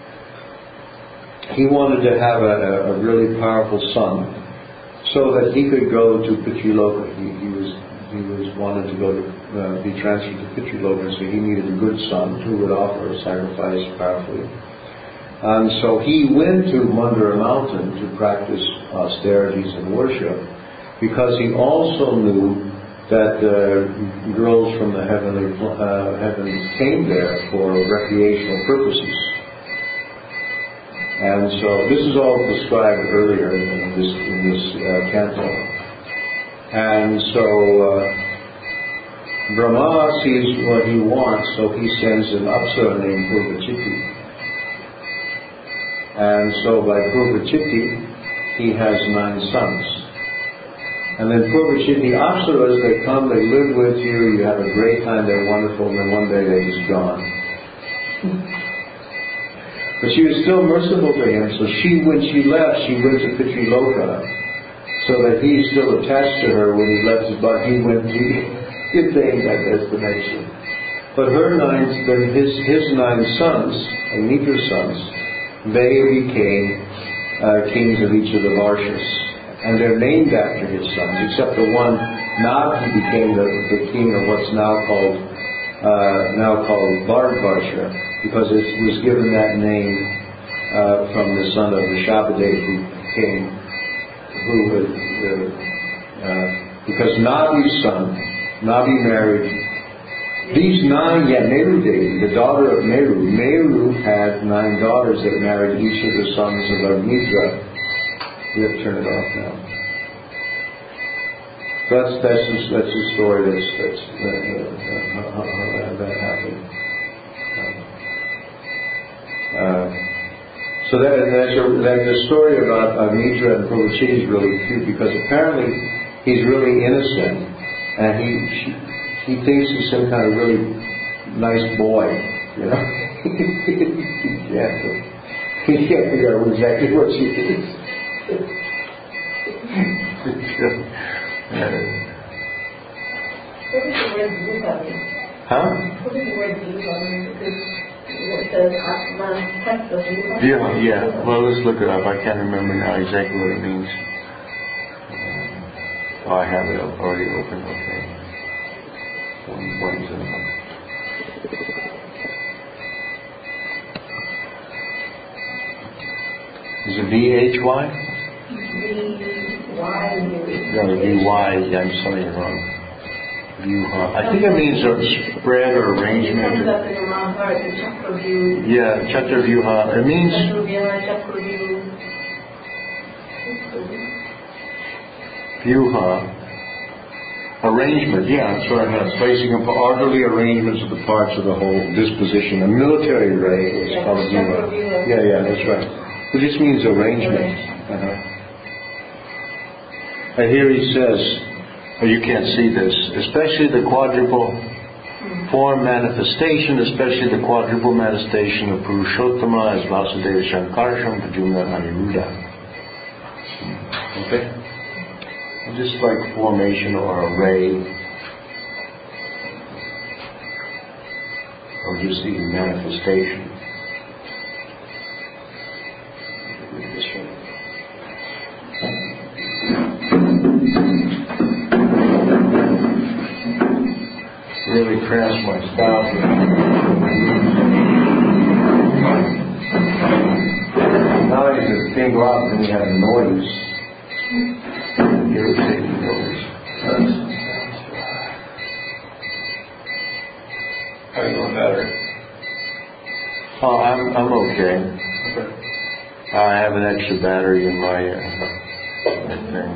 he wanted to have a, a really powerful son so that he could go to Pitriloka. He, he was he was wanted to go to uh, be transferred to Pitriloka, so he needed a good son who would offer a sacrifice powerfully. And so he went to Mandara mountain to practice austerities and worship, because he also knew that uh, girls from the heavenly uh, heavens came there for recreational purposes. And so this is all described earlier in this in this uh, canto. And so uh, Brahma sees what he wants, so he sends an apsara named Purvachiti. And so by Purvachiti, he has nine sons. And then Purvachiti apsaras, they come, they live with you, you have a great time, they're wonderful, and then one day they're just gone. But she was still merciful to him, so she, when she left, she went to Pitriloka, so that he's still attached to her when he left his body. He went, he attained that destination. But her nine, his, his nine sons, Agnidra sons, they became uh, kings of each of the Varshas. And they're named after his sons, except the one, Nag, he became the, the king of what's now called uh, now called Bharatvarsha, because it was given that name uh, from the son of Rishabhadev, who came, who was, uh, uh, because Nabi's son, Nabi married these nine, yeah, Meru Devi, the daughter of Meru. Meru had nine daughters that married each of the sons of Agnidra. We have to turn it off now. That's that's the, that's the story that's that's uh, uh, how, how that happened. Uh, So that, that's a, that the story about uh, Mitra and Puruchi is really cute because apparently he's really innocent and he she, he thinks he's some kind of really nice boy, you know. he can't he can't figure out exactly what she is. What is the word Yuha mean? Huh? What is the word Yuha mean? Because it says Atman Tattva Yuha. Yeah, yeah. Well, let's look it up. I can't remember now exactly what it means. Oh, I have it already open. Okay. One, one, two. Is it V H Y? V Y U. No, V Y. I'm spelling it wrong. Vyuha. I think it means a spread or arrangement. It comes up in the Mahabharata, the Chakravyuha. Yeah, Chakravyuha. It means. Chakravyuha, Chakravyuha. Vyuha. Arrangement, yeah, that's what I meant. Placing up orderly arrangements of the parts of the whole disposition. A military array is called Vyuha. Yeah, yeah, that's right. It just means arrangement. Uh-huh. And here he says, oh, you can't see this, especially the quadruple form manifestation, especially the quadruple manifestation of Purushottama as Vasudeva Shankarsham, Pradyumna, Aniruddha. Okay? Just like formation or array, or just the manifestation. Really cramps my style here. Now you just can go out and you have noise. Irritating noise. How are you doing better? Oh, I'm I'm okay. I have an extra battery in my uh, thing.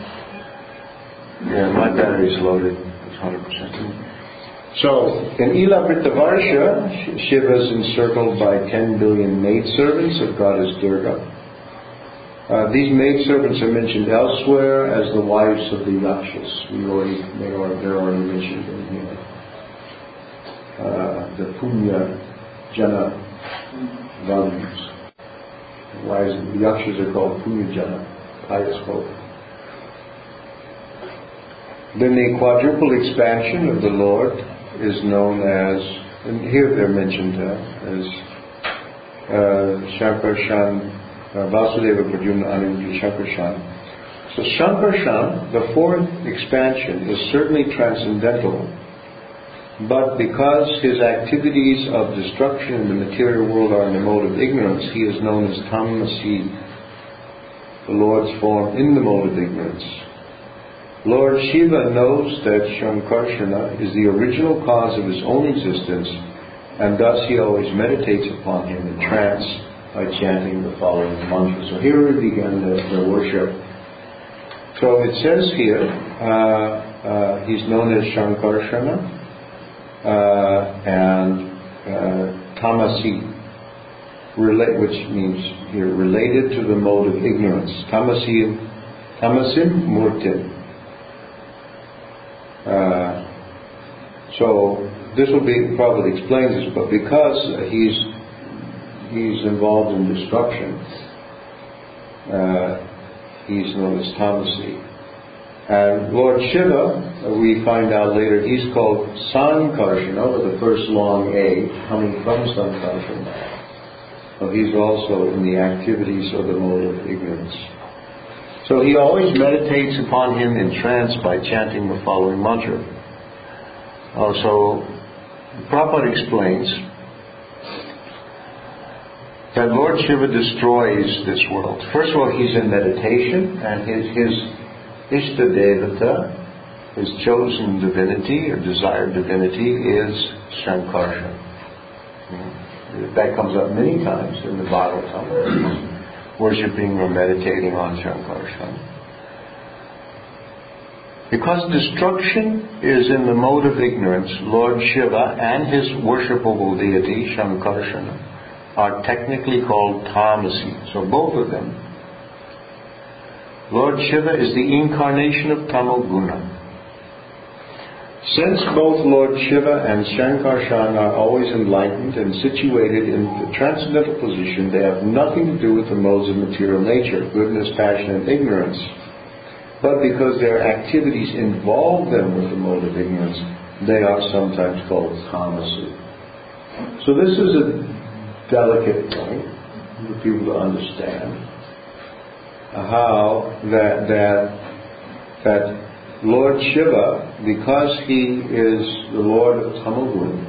Yeah, my battery's loaded. It's one hundred percent. So, in Ila Vrittavarsha, Shiva is encircled by ten billion maidservants of goddess Durga. Uh, these maidservants are mentioned elsewhere as the wives of the Yakshas. We already, they are, they're already mentioned in here. Uh, the Punya Jana volumes. The wives of the Yakshas are called Punya Jana, pious folk. Then the quadruple expansion of the Lord is known as, and here they're mentioned uh, as uh, Shankarshan. Uh, Vasudeva Pradyumna Aniruddha Shankarshan. So Shankarshan, the fourth expansion, is certainly transcendental, but because his activities of destruction in the material world are in the mode of ignorance, he is known as Tamasi, the Lord's form in the mode of ignorance. Lord Shiva knows that Shankarshana is the original cause of his own existence, and thus he always meditates upon him in trance by chanting the following mantra. So here we begin the, the worship. So it says here, uh, uh, he's known as Shankarshana uh, and uh, Tamasi, relate, which means here related to the mode of ignorance. Tamasim, Tamasim Murtin. Uh, so this will be probably explains this, but because he's he's involved in destruction. Uh, he's known as Tamasi. And Lord Shiva, uh, we find out later, he's called Sankarshana, with the first long A, coming from Sankarshana. So he's also in the activities of the mode of ignorance. So he always meditates upon him in trance by chanting the following mantra. Uh, so Prabhupada explains that Lord Shiva destroys this world. First of all, he's in meditation, and his, his Ishta Devata, his chosen divinity or desired divinity, is Shankarshan. That comes up many times in the Bhagavatam, worshipping or meditating on Shankarshan. Because destruction is in the mode of ignorance, Lord Shiva and his worshipable deity, Shankarshana, are technically called tamasi. So both of them. Lord Shiva is the incarnation of Tamoguna. Since both Lord Shiva and Shankarshan are always enlightened and situated in the transcendental position, they have nothing to do with the modes of material nature, goodness, passion, and ignorance. But because their activities involve them with the mode of ignorance, they are sometimes called tamasi. So this is a delicate point for people to understand. How that that that Lord Shiva, because he is the Lord of Tamoguna,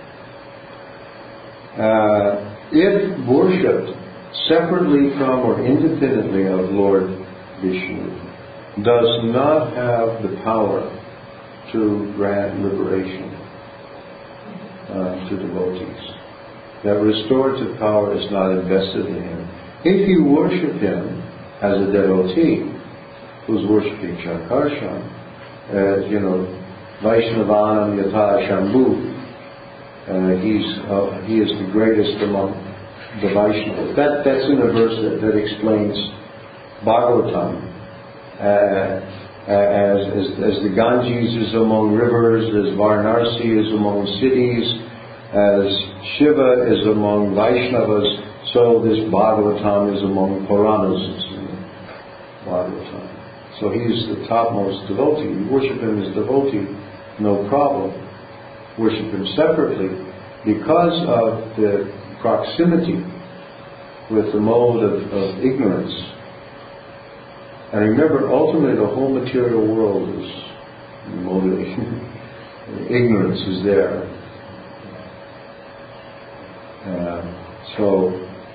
uh, if worshipped separately from or independently of Lord Vishnu, does not have the power to grant liberation uh, to devotees. That restorative power is not invested in him. If you worship him as a devotee who's worshipping Shankarshan, as you know, Vaishnavanam Yatha Shambhu, uh, he's uh, he is the greatest among the Vaishnavas. That that's in a verse that, that explains Bhagavatam. Uh, as, as as the Ganges is among rivers, as Varanasi is among cities, as Shiva is among Vaishnavas, so this Bhagavatam is among Puranas. Bhagavatam. So he is the topmost devotee. You worship him as devotee, no problem. Worship him separately because of the proximity with the mode of, of ignorance. And remember, ultimately the whole material world is the mode of ignorance is there. Uh, so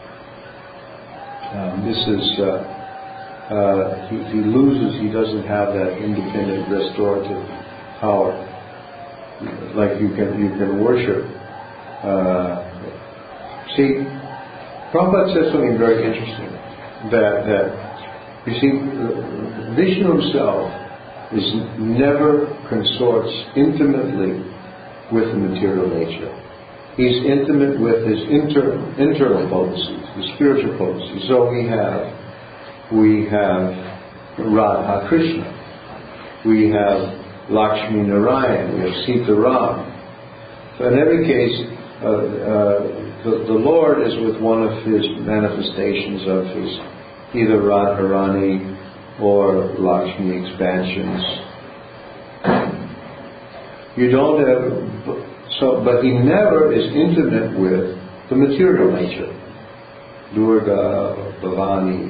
um, this is uh, Uh, he, he loses, he doesn't have that independent restorative power. Like you can you can worship. Uh, see, Prabhupada says something very interesting. That, that you see, Vishnu himself is never consorts intimately with the material nature. He's intimate with his inter, internal potencies, the spiritual potencies. So we have We have Radha Krishna. We have Lakshmi Narayan. We have Sita Ram. So in every case, uh, uh, the, the Lord is with one of his manifestations of his either Radharani or Lakshmi expansions. You don't have so, but he never is intimate with the material nature. Durga, Bhavani.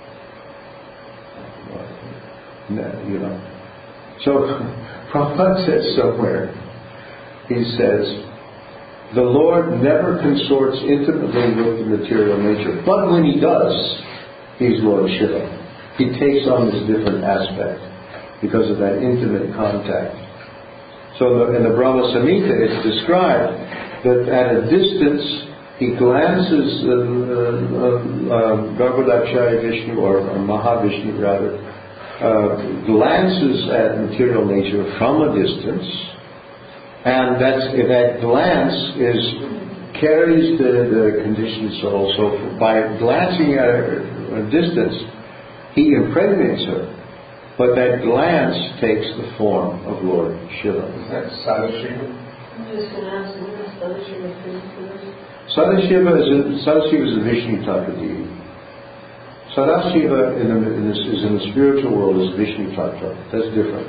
You know. So Prabhupada says somewhere, he says, the Lord never consorts intimately with the material nature, but when he does, he's Lord Shiva. He takes on this different aspect because of that intimate contact. So in the, in the Brahma Samhita it's described that at a distance he glances uh, uh, uh, Garbhodakshaya Vishnu or, or Mahavishnu rather Uh, glances at material nature from a distance, and that's that glance is carries the, the conditioned soul. So by glancing at a, a distance, he impregnates her, but that glance takes the form of Lord Shiva. Is that Sadashiva? I'm just going to ask, what is Sadashiva? Sadashiva is a, Sadashiva is a Vishnu type of deity. Sadashiva in the, in this, is in the spiritual world is Vishnu Tattva. That's different.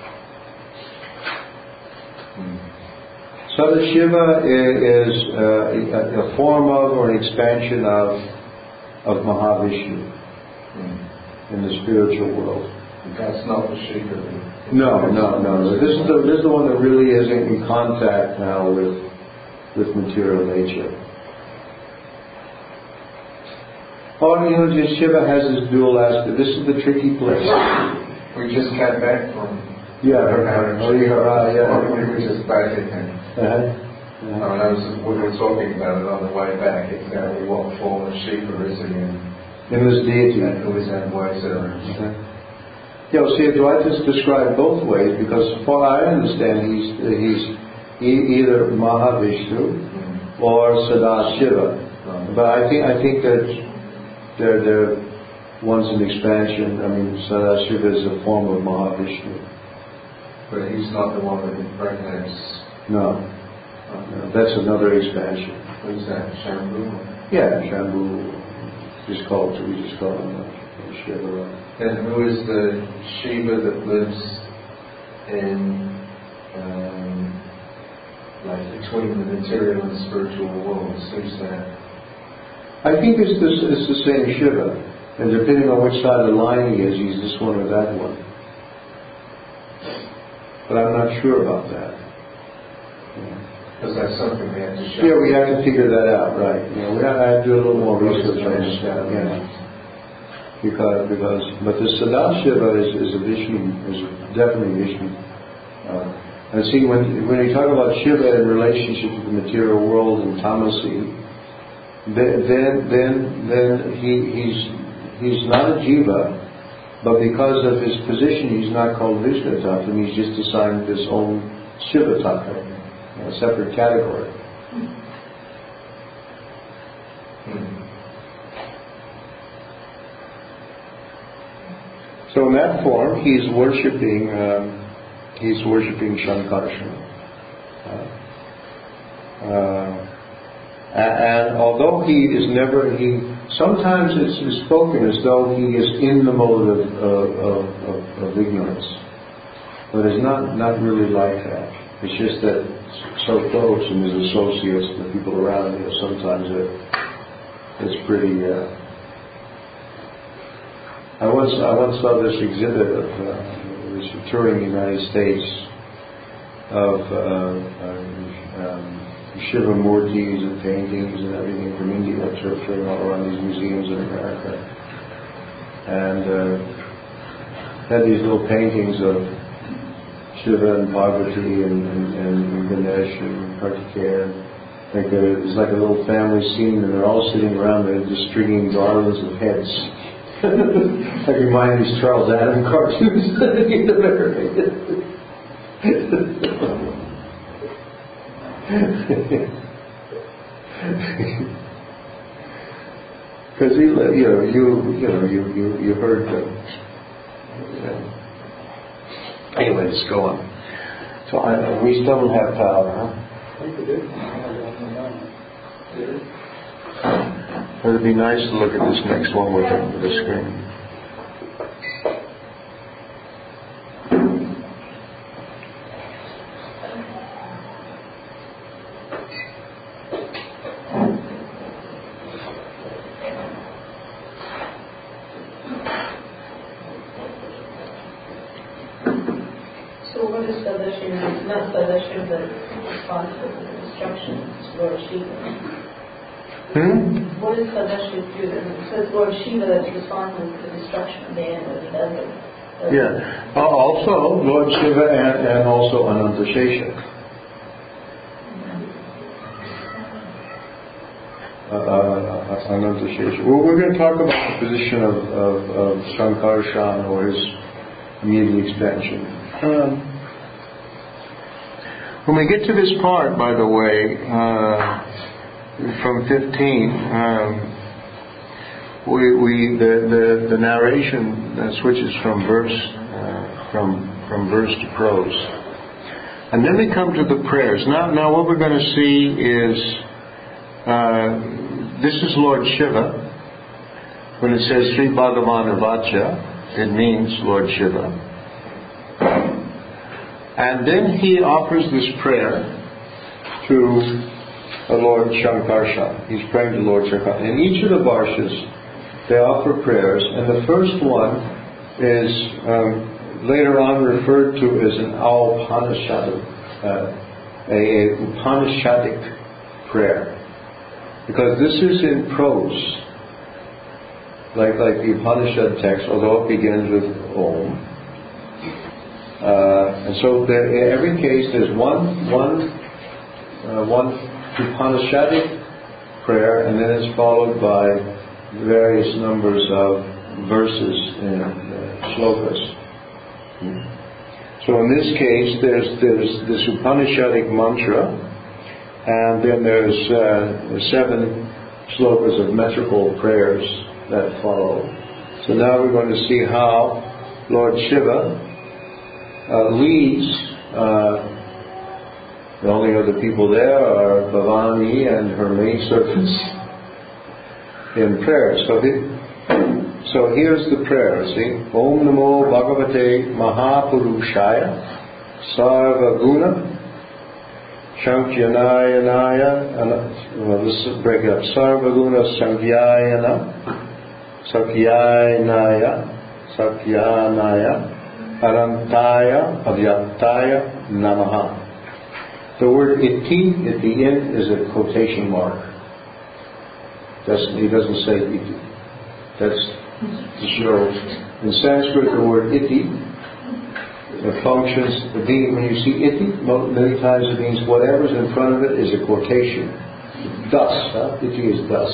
Hmm. Sadashiva is uh, a, a form of or an expansion of of Mahavishnu hmm. in the spiritual world. That's not the Shiva. No, no, no, no. This is the this is the one that really isn't in contact now with with material nature. Oh, you know, just Shiva has this dual aspect. This is the tricky place. We just came back from yeah, her marriage. Oh, yeah, right, yeah. We were just back again. Uh-huh. Uh-huh. I was, we were talking about it on the way back, exactly what form of Shiva is in. In this deity. And who is that way, et cetera. Uh-huh. Yeah, well, see, Advaita's described both ways because, as far as I understand, he's he's e- either Mahavishnu mm-hmm. or Sadashiva. Right. but I think I think that they're, they're one's an expansion. I mean, Sadashiva is a form of Mahavishnu. But he's not the one that impregnates. No. no. That's another expansion. What is that? Shambhu? Yeah, Shambhu. Just call it, we just call him uh, Shiva. And who is the Shiva that lives in, um, like, between the material and spiritual worlds? Who's that? I think it's, this, it's the same Shiva. And depending on which side of the line he is, he's this one or that one. But I'm not sure about that. Because that's something we have to show. Yeah, we have to figure that out, right? You know, we have to do a little more research on this. Yeah. Because, because, but the Sadashiva is, is a Vishnu, is definitely Vishnu. Uh, and see, when when you talk about Shiva in relationship to the material world and Tamasi, then then then he he's he's not a Jiva, but because of his position, he's not called Vishnu Tattva. He's just assigned his own Shiva Tattva. A separate category. So in that form, he's worshipping. Um, he's worshipping Shankarshan. Uh, uh, and although he is never, he sometimes it's spoken as though he is in the mode of, of, of, of ignorance, but it's not not really like that. It's just that so close and his associates and the people around him, sometimes it, it's pretty. Uh, I once I once saw this exhibit of uh, it was touring the United States of uh, uh, um, Shiva Murtis and paintings and everything from India, touring all around these museums in America, and uh, had these little paintings of Shiva and Parvati and, and, and Ganesh and Kartikeya. Like a, it's like a little family scene, and they're all sitting around there just stringing garlands of heads. I remind these Charles Adam cartoons in America. Because you know you you know you you, you heard the. You know, Anyway, let's go on. So I, we still don't have power, huh? It would be nice to look at this next one with the, with the screen. Not Sadashiva, but responsible for the destruction. It's Lord Shiva. Hmm? What does Sadashiva do? It says Lord Shiva that's responsible for the destruction of man, but he doesn't. doesn't. Yeah. Uh, also, Lord Shiva and, and also Anantashesha. Uh, uh, Anantashesha. Well, we're going to talk about the position of, of, of Shankarshan or his immediate expansion. Um, When we get to this part, by the way, uh, from fifteen, um, we, we the, the, the narration uh, switches from verse uh, from from verse to prose, and then we come to the prayers. Now, now what we're going to see is uh, this is Lord Shiva. When it says Sri Bhagavan Vacha, it means Lord Shiva. And then he offers this prayer to the Lord Shankarshan. He's praying to Lord Shankarshan. In each of the varshas, they offer prayers, and the first one is um, later on referred to as an Aupanishadic, uh, a, a Upanishadic prayer, because this is in prose, like like the Upanishad text, although it begins with Om. Uh, and so there, in every case there's one one uh, one Upanishadic prayer, and then it's followed by various numbers of verses and uh, shlokas. Hmm. So in this case there's there's this Upanishadic mantra, and then there's uh, seven slokas of metrical prayers that follow. So now we're going to see how Lord Shiva uh, leads. Uh, the only other people there are Bhavani and her main servants in prayer. So, the, so here's the prayer. See, Om Namo Bhagavate Mahapurushaya Sarva Guna Shankyanaya. Well, let's break it up. Sarva Guna Sankyayana Sakyanaya Sakyanaya Arantaya Avyataya Namaha. The word iti at the end is a quotation mark. That's, he doesn't say iti. That's to show. In Sanskrit, the word iti it functions. When you see iti, many times it means whatever's in front of it is a quotation. Thus, huh? Iti is thus.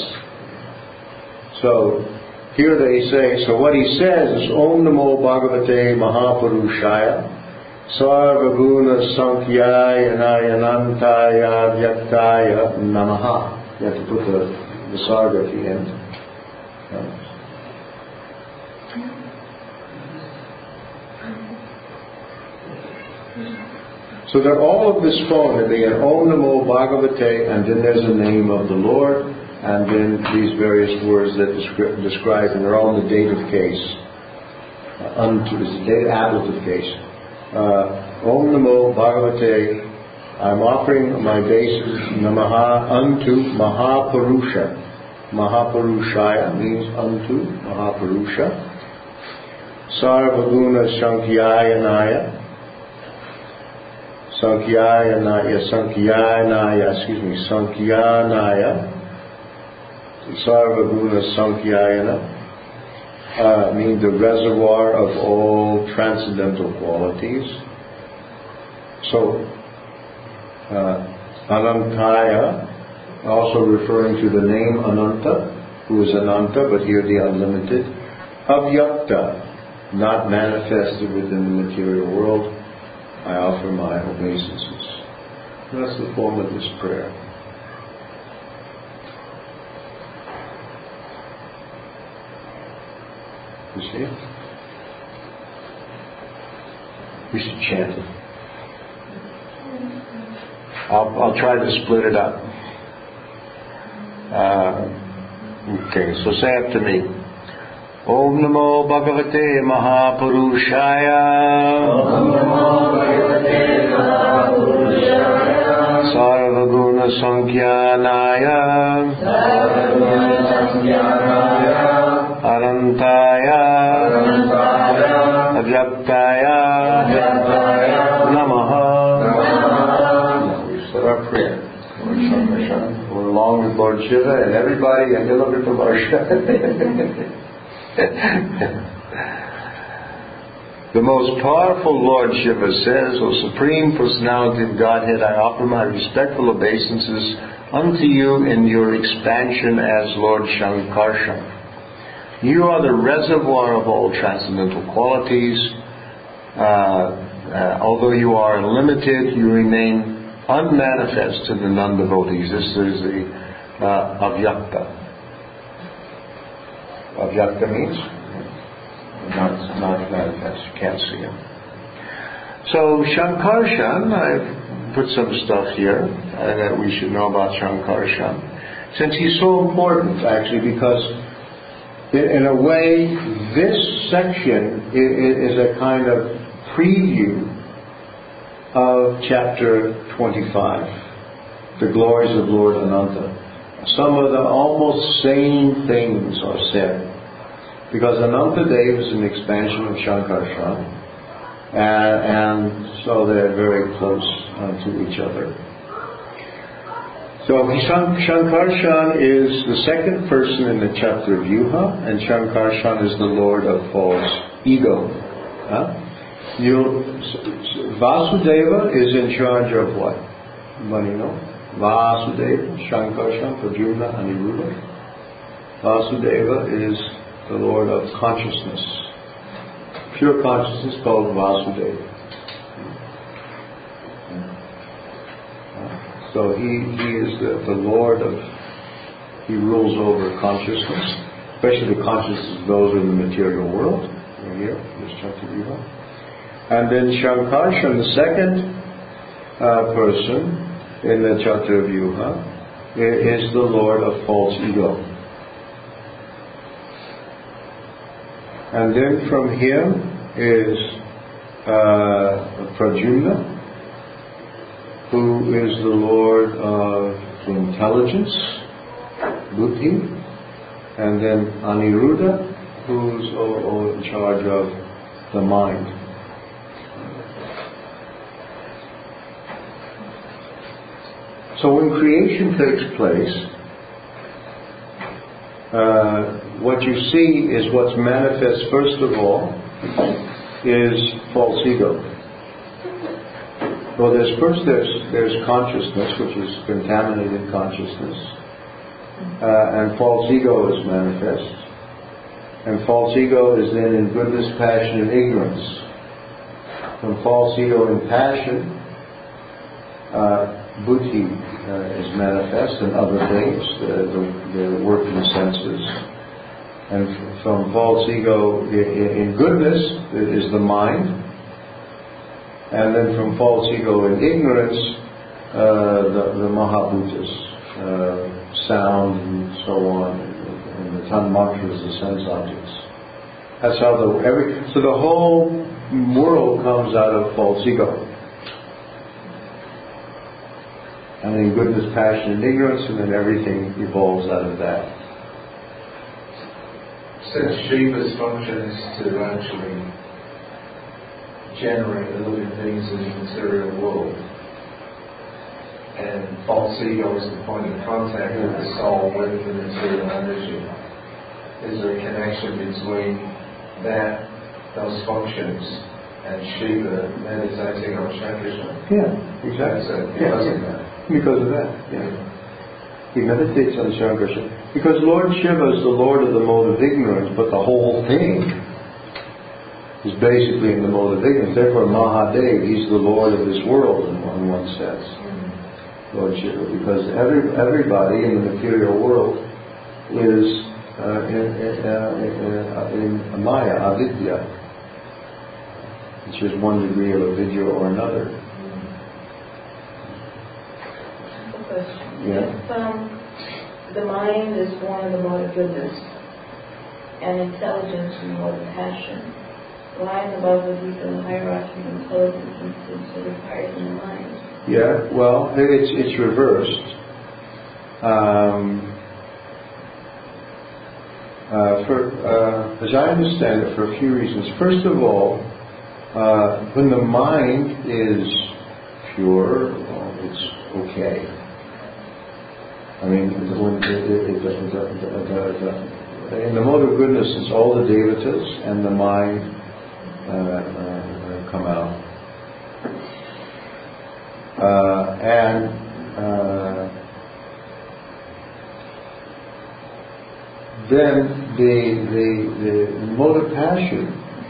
So here they say. So what he says is Om Namo Bhagavate Mahapurushaya Sarva Guna Sankhyayanaya Anantaya Vyaktaya Namaha. You have to put the, the sarga at the end. So that all of this form, they begin Om Namo Bhagavate, and then there's a name of the Lord, and then these various words that descri- describe, and they're all in the dative case. Uh, unto is the dative ablative case. Uh, Om Namo Bhagavate, I'm offering my basis Namaha unto Mahapurusha. Mahapurushaya means unto Mahapurusha. Sarvaguna Sankyayanaya. Sankyayanaya, Sankyayanaya, excuse me, Sankyanaya. Sarvaguna Sankyayana. Uh, mean the reservoir of all transcendental qualities. So, uh, Anantaya, also referring to the name Ananta, who is Ananta, but here the unlimited. Avyakta, not manifested within the material world. I offer my obeisances. That's the form of this prayer. You see it? We should chant it. I'll, I'll try to split it up. Uh, okay, so say after me. Om Namo Bhagavate Mahapurushaya. Om Namo Bhagavate Mahapurushaya. Sarvaguna Sankyanaya. Sarvaguna Sankyanaya. Arantaya, Arantaya, Avyaptaya, Avyaptaya, Namaha. Namaha. We start our prayer. We're along with Lord Shiva and everybody, and you're looking for Lord Shiva. The most powerful Lord Shiva says, O Supreme Personality of Godhead, I offer my respectful obeisances unto you in your expansion as Lord Shankarshan. You are the reservoir of all transcendental qualities. Uh, uh, although you are unlimited, you remain unmanifest to the non-devotees. This is the uh, avyakta. Avyakta means not, not manifest. You can't see him. So Shankarshan, I've put some stuff here uh, that we should know about Shankarshan. Since he's so important, actually, because in a way, this section is a kind of preview of chapter twenty-five, the glories of Lord Ananta. Some of the almost same things are said, because Ananta Dev is an expansion of Shankarshan, and, and so they're very close uh, to each other. So Shankarshan is the second person in the chapter of Yuha, and Shankarshan is the Lord of false ego. Huh? You, Vasudeva is in charge of what? Anybody know? Vasudeva, Shankarshan, Pradyumna, Aniruddha. Vasudeva is the Lord of consciousness. Pure consciousness called Vasudeva. So he, he is the, the Lord of He rules over consciousness, especially the consciousness of those in the material world. We're here, this Chaturvyuha. And then Shankarshan, the second uh, person in the Chaturvyuha, is the Lord of false ego. And then from him is uh, Pradyumna, who is the Lord of intelligence, Buddhi, and then Aniruddha, who's o- o- in charge of the mind. So when creation takes place, uh, what you see is what's manifest first of all is false ego. Well, there's first there's there's consciousness, which is contaminated consciousness, uh, and false ego is manifest. And false ego is then in goodness, passion, and ignorance. From false ego and passion, uh, buddhi uh, is manifest, and other things, the, the, the working senses. And f- from false ego in, in goodness is the mind. And then from false ego and ignorance, uh, the, the Mahabhutas, uh, sound and so on, and the Tanmatras, the sense objects. That's how the every so the whole world comes out of false ego. And then goodness, passion, and ignorance, and then everything evolves out of that. Since Shiva's function is to actually generate living things in the material world, and false ego is the point of contact of the soul with the material energy. Is there a connection between that, those functions, and Shiva meditating on Shankarshana? Yeah, exactly. That's it. Yeah, Because of yeah. that. Because of that, yeah. He meditates on Shankarshana. Because Lord Shiva is the Lord of the mode of ignorance, but the whole thing is basically in the mode of ignorance. Therefore, Mahadev, he's the Lord of this world in one, one sense. Mm-hmm. Lord Shiva, because every everybody in the material world is uh, in, uh, in, in Maya, avidya, which is one degree of avidya or another. A question. Yeah. If um, the mind is born of the mode of goodness, and intelligence from the mode of passion, why in the Bhagavad Gita the hierarchy of intelligence is considered higher than the mind? Yeah, well, it's it's reversed. Um, uh, for uh, as I understand it, for a few reasons. First of all, uh, when the mind is pure, well, it's okay. I mean, when it, it, it, the, the, the, in the mode of goodness, it's all the devatas and the mind. Uh, uh, come out, uh, and uh, then the the the mode of passion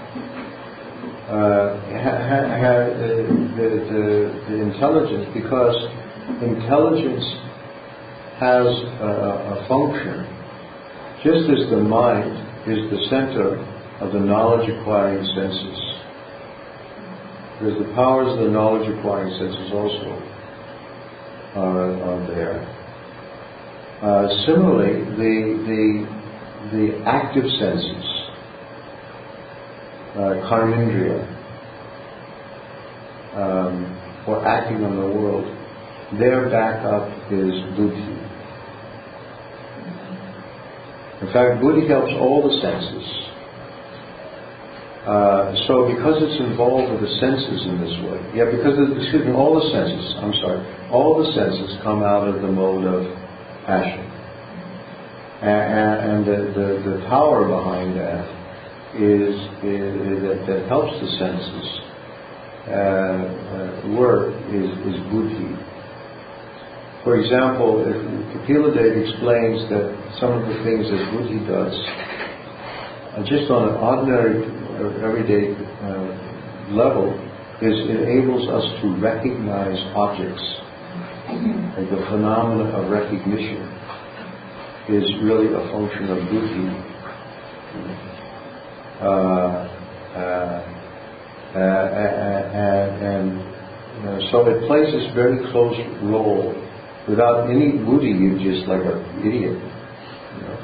uh, ha, ha, ha, the, the, the the intelligence, because intelligence has a, a function, just as the mind is the center of the knowledge-acquiring senses. Because the powers of the knowledge-acquiring senses also are, are there. Uh, similarly, the the the active senses, uh, karmendriya, um, or acting on the world, their backup is buddhi. In fact, buddhi helps all the senses. Uh, so because it's involved with the senses in this way, yeah, because, of, excuse me, all the senses, I'm sorry, all the senses come out of the mode of passion. And, and the, the, the power behind that is, is that, that helps the senses uh, uh, work is, is buddhi. For example, if Kapila Dev explains that some of the things that buddhi does, uh, just on an ordinary everyday uh, level, is it enables us to recognize objects, like the phenomena of recognition. is really a function of buddhi. Uh, uh, uh, and, and you know, so it plays this very close role. Without any buddhi, you're just like an idiot. You know?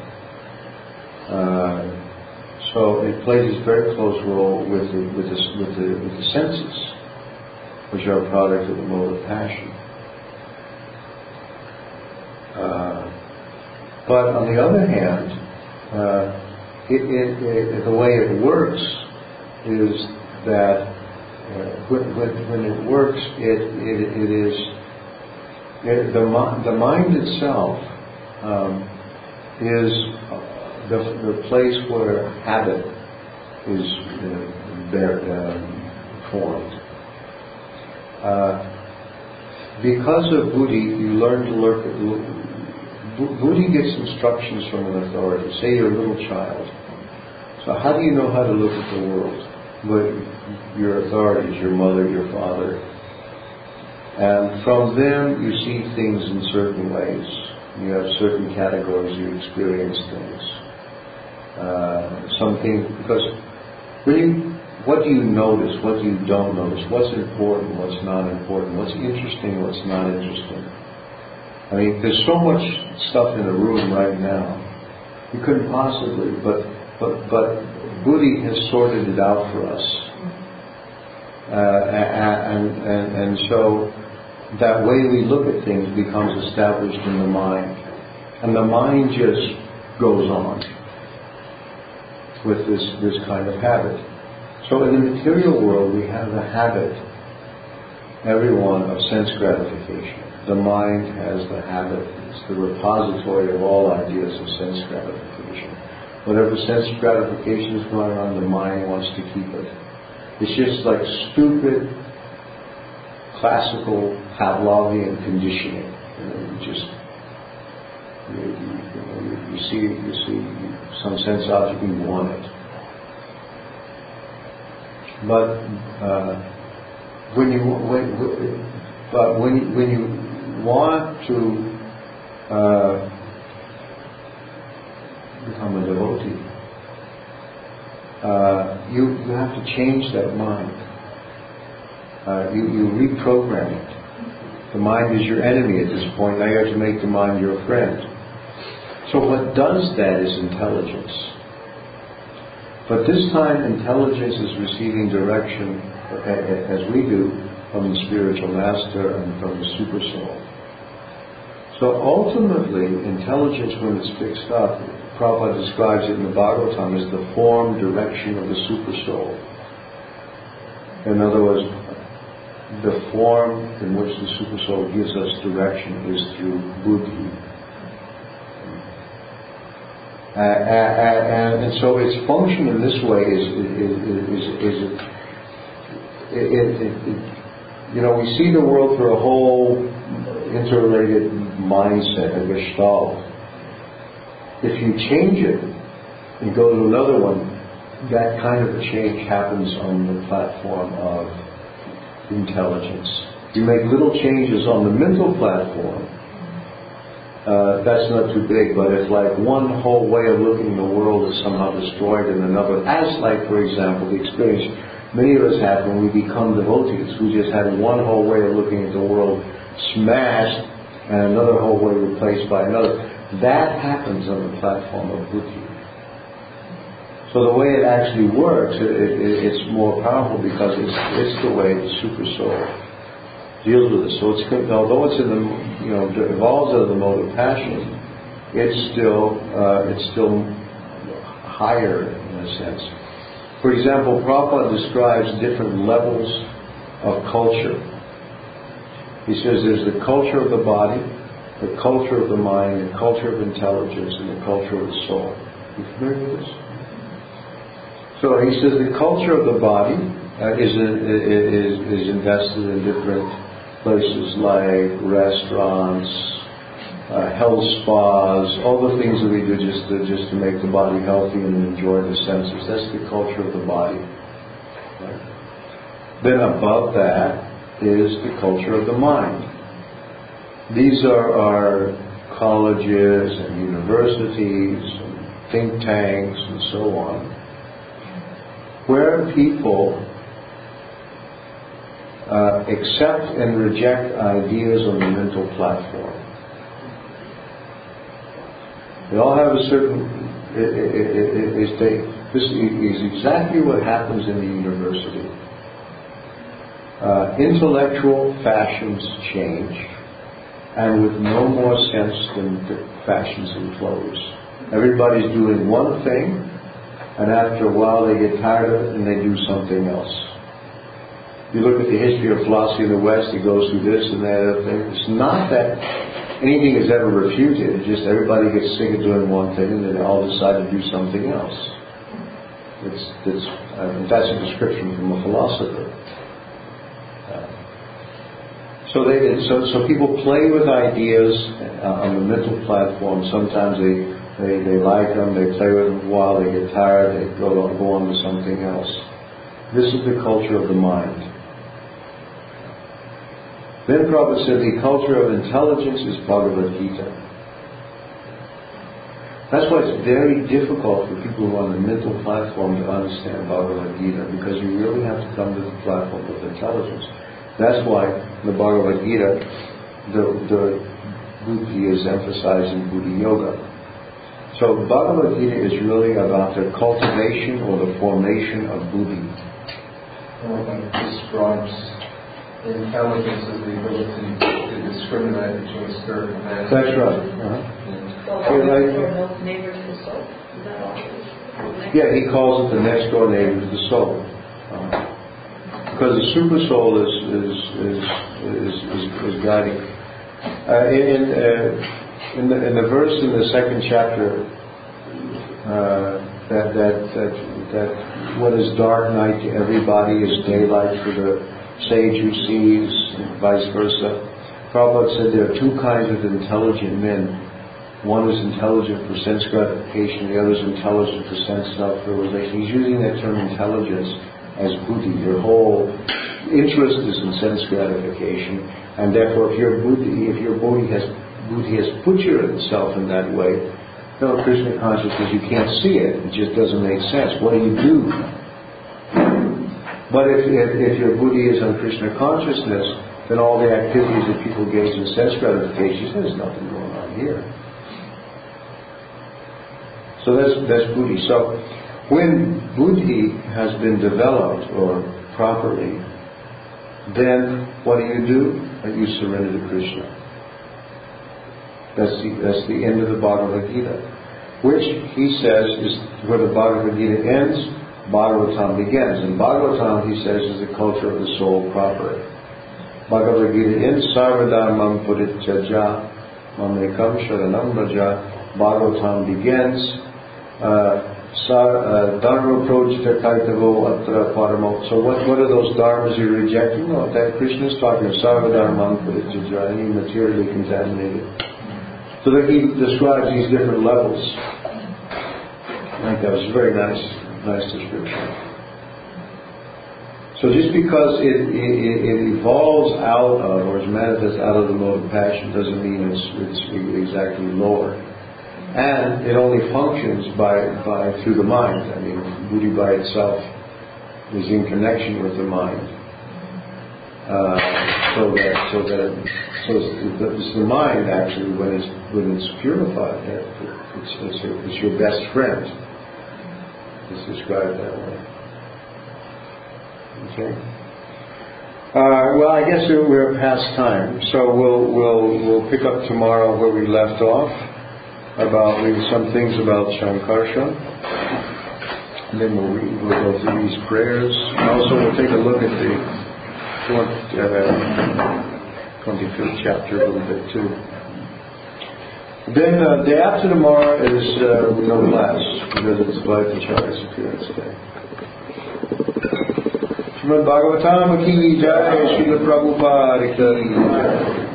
uh, so it plays this very close role with the, with, the, with, the, with the senses, which are a product of the mode of passion. Uh, but on the other hand, uh, it, it, it, the way it works is that uh, when, when, when it works, it, it, it is it, the, the mind itself um, is the, the place where habit is uh, there, uh, formed. Uh, because of buddhi, you learn to look at Buddhi gets instructions from an authority. Say you're a little child. So how do you know how to look at the world? But your authorities, your mother, your father. And from them you see things in certain ways. You have certain categories, you experience things. Uh, something, because really, what do you notice? What do you don't notice? What's important? What's not important? What's interesting? What's not interesting? I mean, there's so much stuff in the room right now. You couldn't possibly, but but but buddhi has sorted it out for us, uh, and and and so that way we look at things becomes established in the mind, and the mind just goes on with this this kind of habit. So in the material world, we have the habit, everyone, of sense gratification. The mind has the habit, it's the repository of all ideas of sense gratification. Whatever sense gratification is going on, the mind wants to keep it. It's just like stupid, classical Pavlovian conditioning. You know, you just, you, you, you, know, you, you see, you see some sense object, you want it. But uh, when you, when, but when when you want to uh, become a devotee, uh, you you have to change that mind. Uh, you you reprogram it. The mind is your enemy at this point. Now you have to make the mind your friend. So what does that is intelligence. But this time, intelligence is receiving direction, as we do, from the spiritual master and from the super soul. So ultimately, intelligence, when it's fixed up, Prabhupada describes it in the Bhagavatam as the form, direction of the super soul. In other words, the form in which the super soul gives us direction is through buddhi. Uh, and, and so its function in this way is, is, is, is it, it, it, it, you know, we see the world through a whole interrelated mindset, a gestalt. If you change it and go to another one, that kind of a change happens on the platform of intelligence. You make little changes on the mental platform. Uh, that's not too big, but if like one whole way of looking at the world is somehow destroyed in another, as like, for example, the experience many of us have when we become devotees, we just had one whole way of looking at the world smashed and another whole way replaced by another. That happens on the platform of buddhi. So the way it actually works, it, it, it's more powerful because it's, it's the way the super soul deals with it. So it's, although it's in the, you know, evolves out of the mode of passion, it's still uh, it's still higher in a sense. For example, Prabhupada describes different levels of culture. He says there's the culture of the body, the culture of the mind, the culture of intelligence, and the culture of the soul. Are you familiar with this? So he says the culture of the body uh, is, is is invested in different places like restaurants, uh, health spas, all the things that we do just to, just to make the body healthy and enjoy the senses. That's the culture of the body. Right? Then above that is the culture of the mind. These are, are colleges and universities and think tanks and so on, where people uh, accept and reject ideas on the mental platform. They all have a certain, it, it, it, it, they, this is exactly what happens in the university. Uh, intellectual fashions change, and with no more sense than the fashions in clothes. Everybody's doing one thing, and after a while they get tired of it and they do something else. You look at the history of philosophy in the West, it goes through this and that other thing. It's not that anything is ever refuted, it's just everybody gets sick of doing one thing and then they all decide to do something else. It's, it's, uh, that's a description from a philosopher. So they so so people play with ideas uh, on the mental platform. Sometimes they, they, they like them, they play with them a while, they get tired, they go on, go on to something else. This is the culture of the mind. Then Prabhupada said the culture of intelligence is Bhagavad Gita. That's why it's very difficult for people who are on the mental platform to understand Bhagavad Gita, because you really have to come to the platform with intelligence. That's why the Bhagavad Gita, the, the Buddhi is emphasizing Buddhi Yoga. So Bhagavad Gita is really about the cultivation or the formation of Buddhi. Well, it describes intelligence as the ability to discriminate between spirit and matter. That's right. Uh-huh. So Yeah, like, neighbor to the soul? Is that all? yeah, he calls it the next door neighbor to the soul. Uh-huh. Because the super soul is is is is, is, is guiding. Uh, in uh, in the in the verse in the second chapter, uh, that that that that what is dark night to everybody is daylight for the sage who sees, and vice versa. Prabhupada said there are two kinds of intelligent men. One is intelligent for sense gratification, the other is intelligent for sense self-realization. He's using that term intelligence as buddhi. Your whole interest is in sense gratification, and therefore if your buddhi, if your buddhi has buddhi has put yourself in that way, no Krishna consciousness, you can't see it. It just doesn't make sense. What do you do? But if, if, if your buddhi is on Krishna consciousness, then all the activities that people engage in sense gratification, there's nothing going on here. So that's that's buddhi. So when buddhi has been developed or properly, then what do you do? You surrender to Krishna. That's the, that's the end of the Bhagavad Gita, which he says is where the Bhagavad Gita ends, Bhagavatam begins. And Bhagavatam, he says, is the culture of the soul proper. Bhagavad Gita ends, Sarvadharmam Purityaja Mamekam Sharanam Braja. Bhagavatam begins, uh, Dharma Projita Kaitavo Atra Paramo. So what, what are those dharmas you're rejecting? No, that Krishna is talking of Sarva Dharma Purityaja, any materially contaminated. So that he describes these different levels. I think that was a very nice, nice description. So just because it, it, it evolves out of or is manifest out of the mode of passion doesn't mean it's, it's exactly lower. And it only functions by, by through the mind. I mean, buddhi by itself is in connection with the mind. Uh, so that so that so it's, it's the mind actually when it's when it's purified. It's it's, a, it's your best friend. It's described that way. Okay. Uh, well, I guess we're past time, so we'll we'll we'll pick up tomorrow where we left off. About maybe some things about Shankarsha, and then we'll, read, we'll go through these prayers. Also, we'll take a look at the twenty-fifth chapter a little bit too. Then uh, day after tomorrow is uh, no class because it's Vaidacharya's appearance day. Srimad Bhagavatam ki jai, Srila Prabhupada ki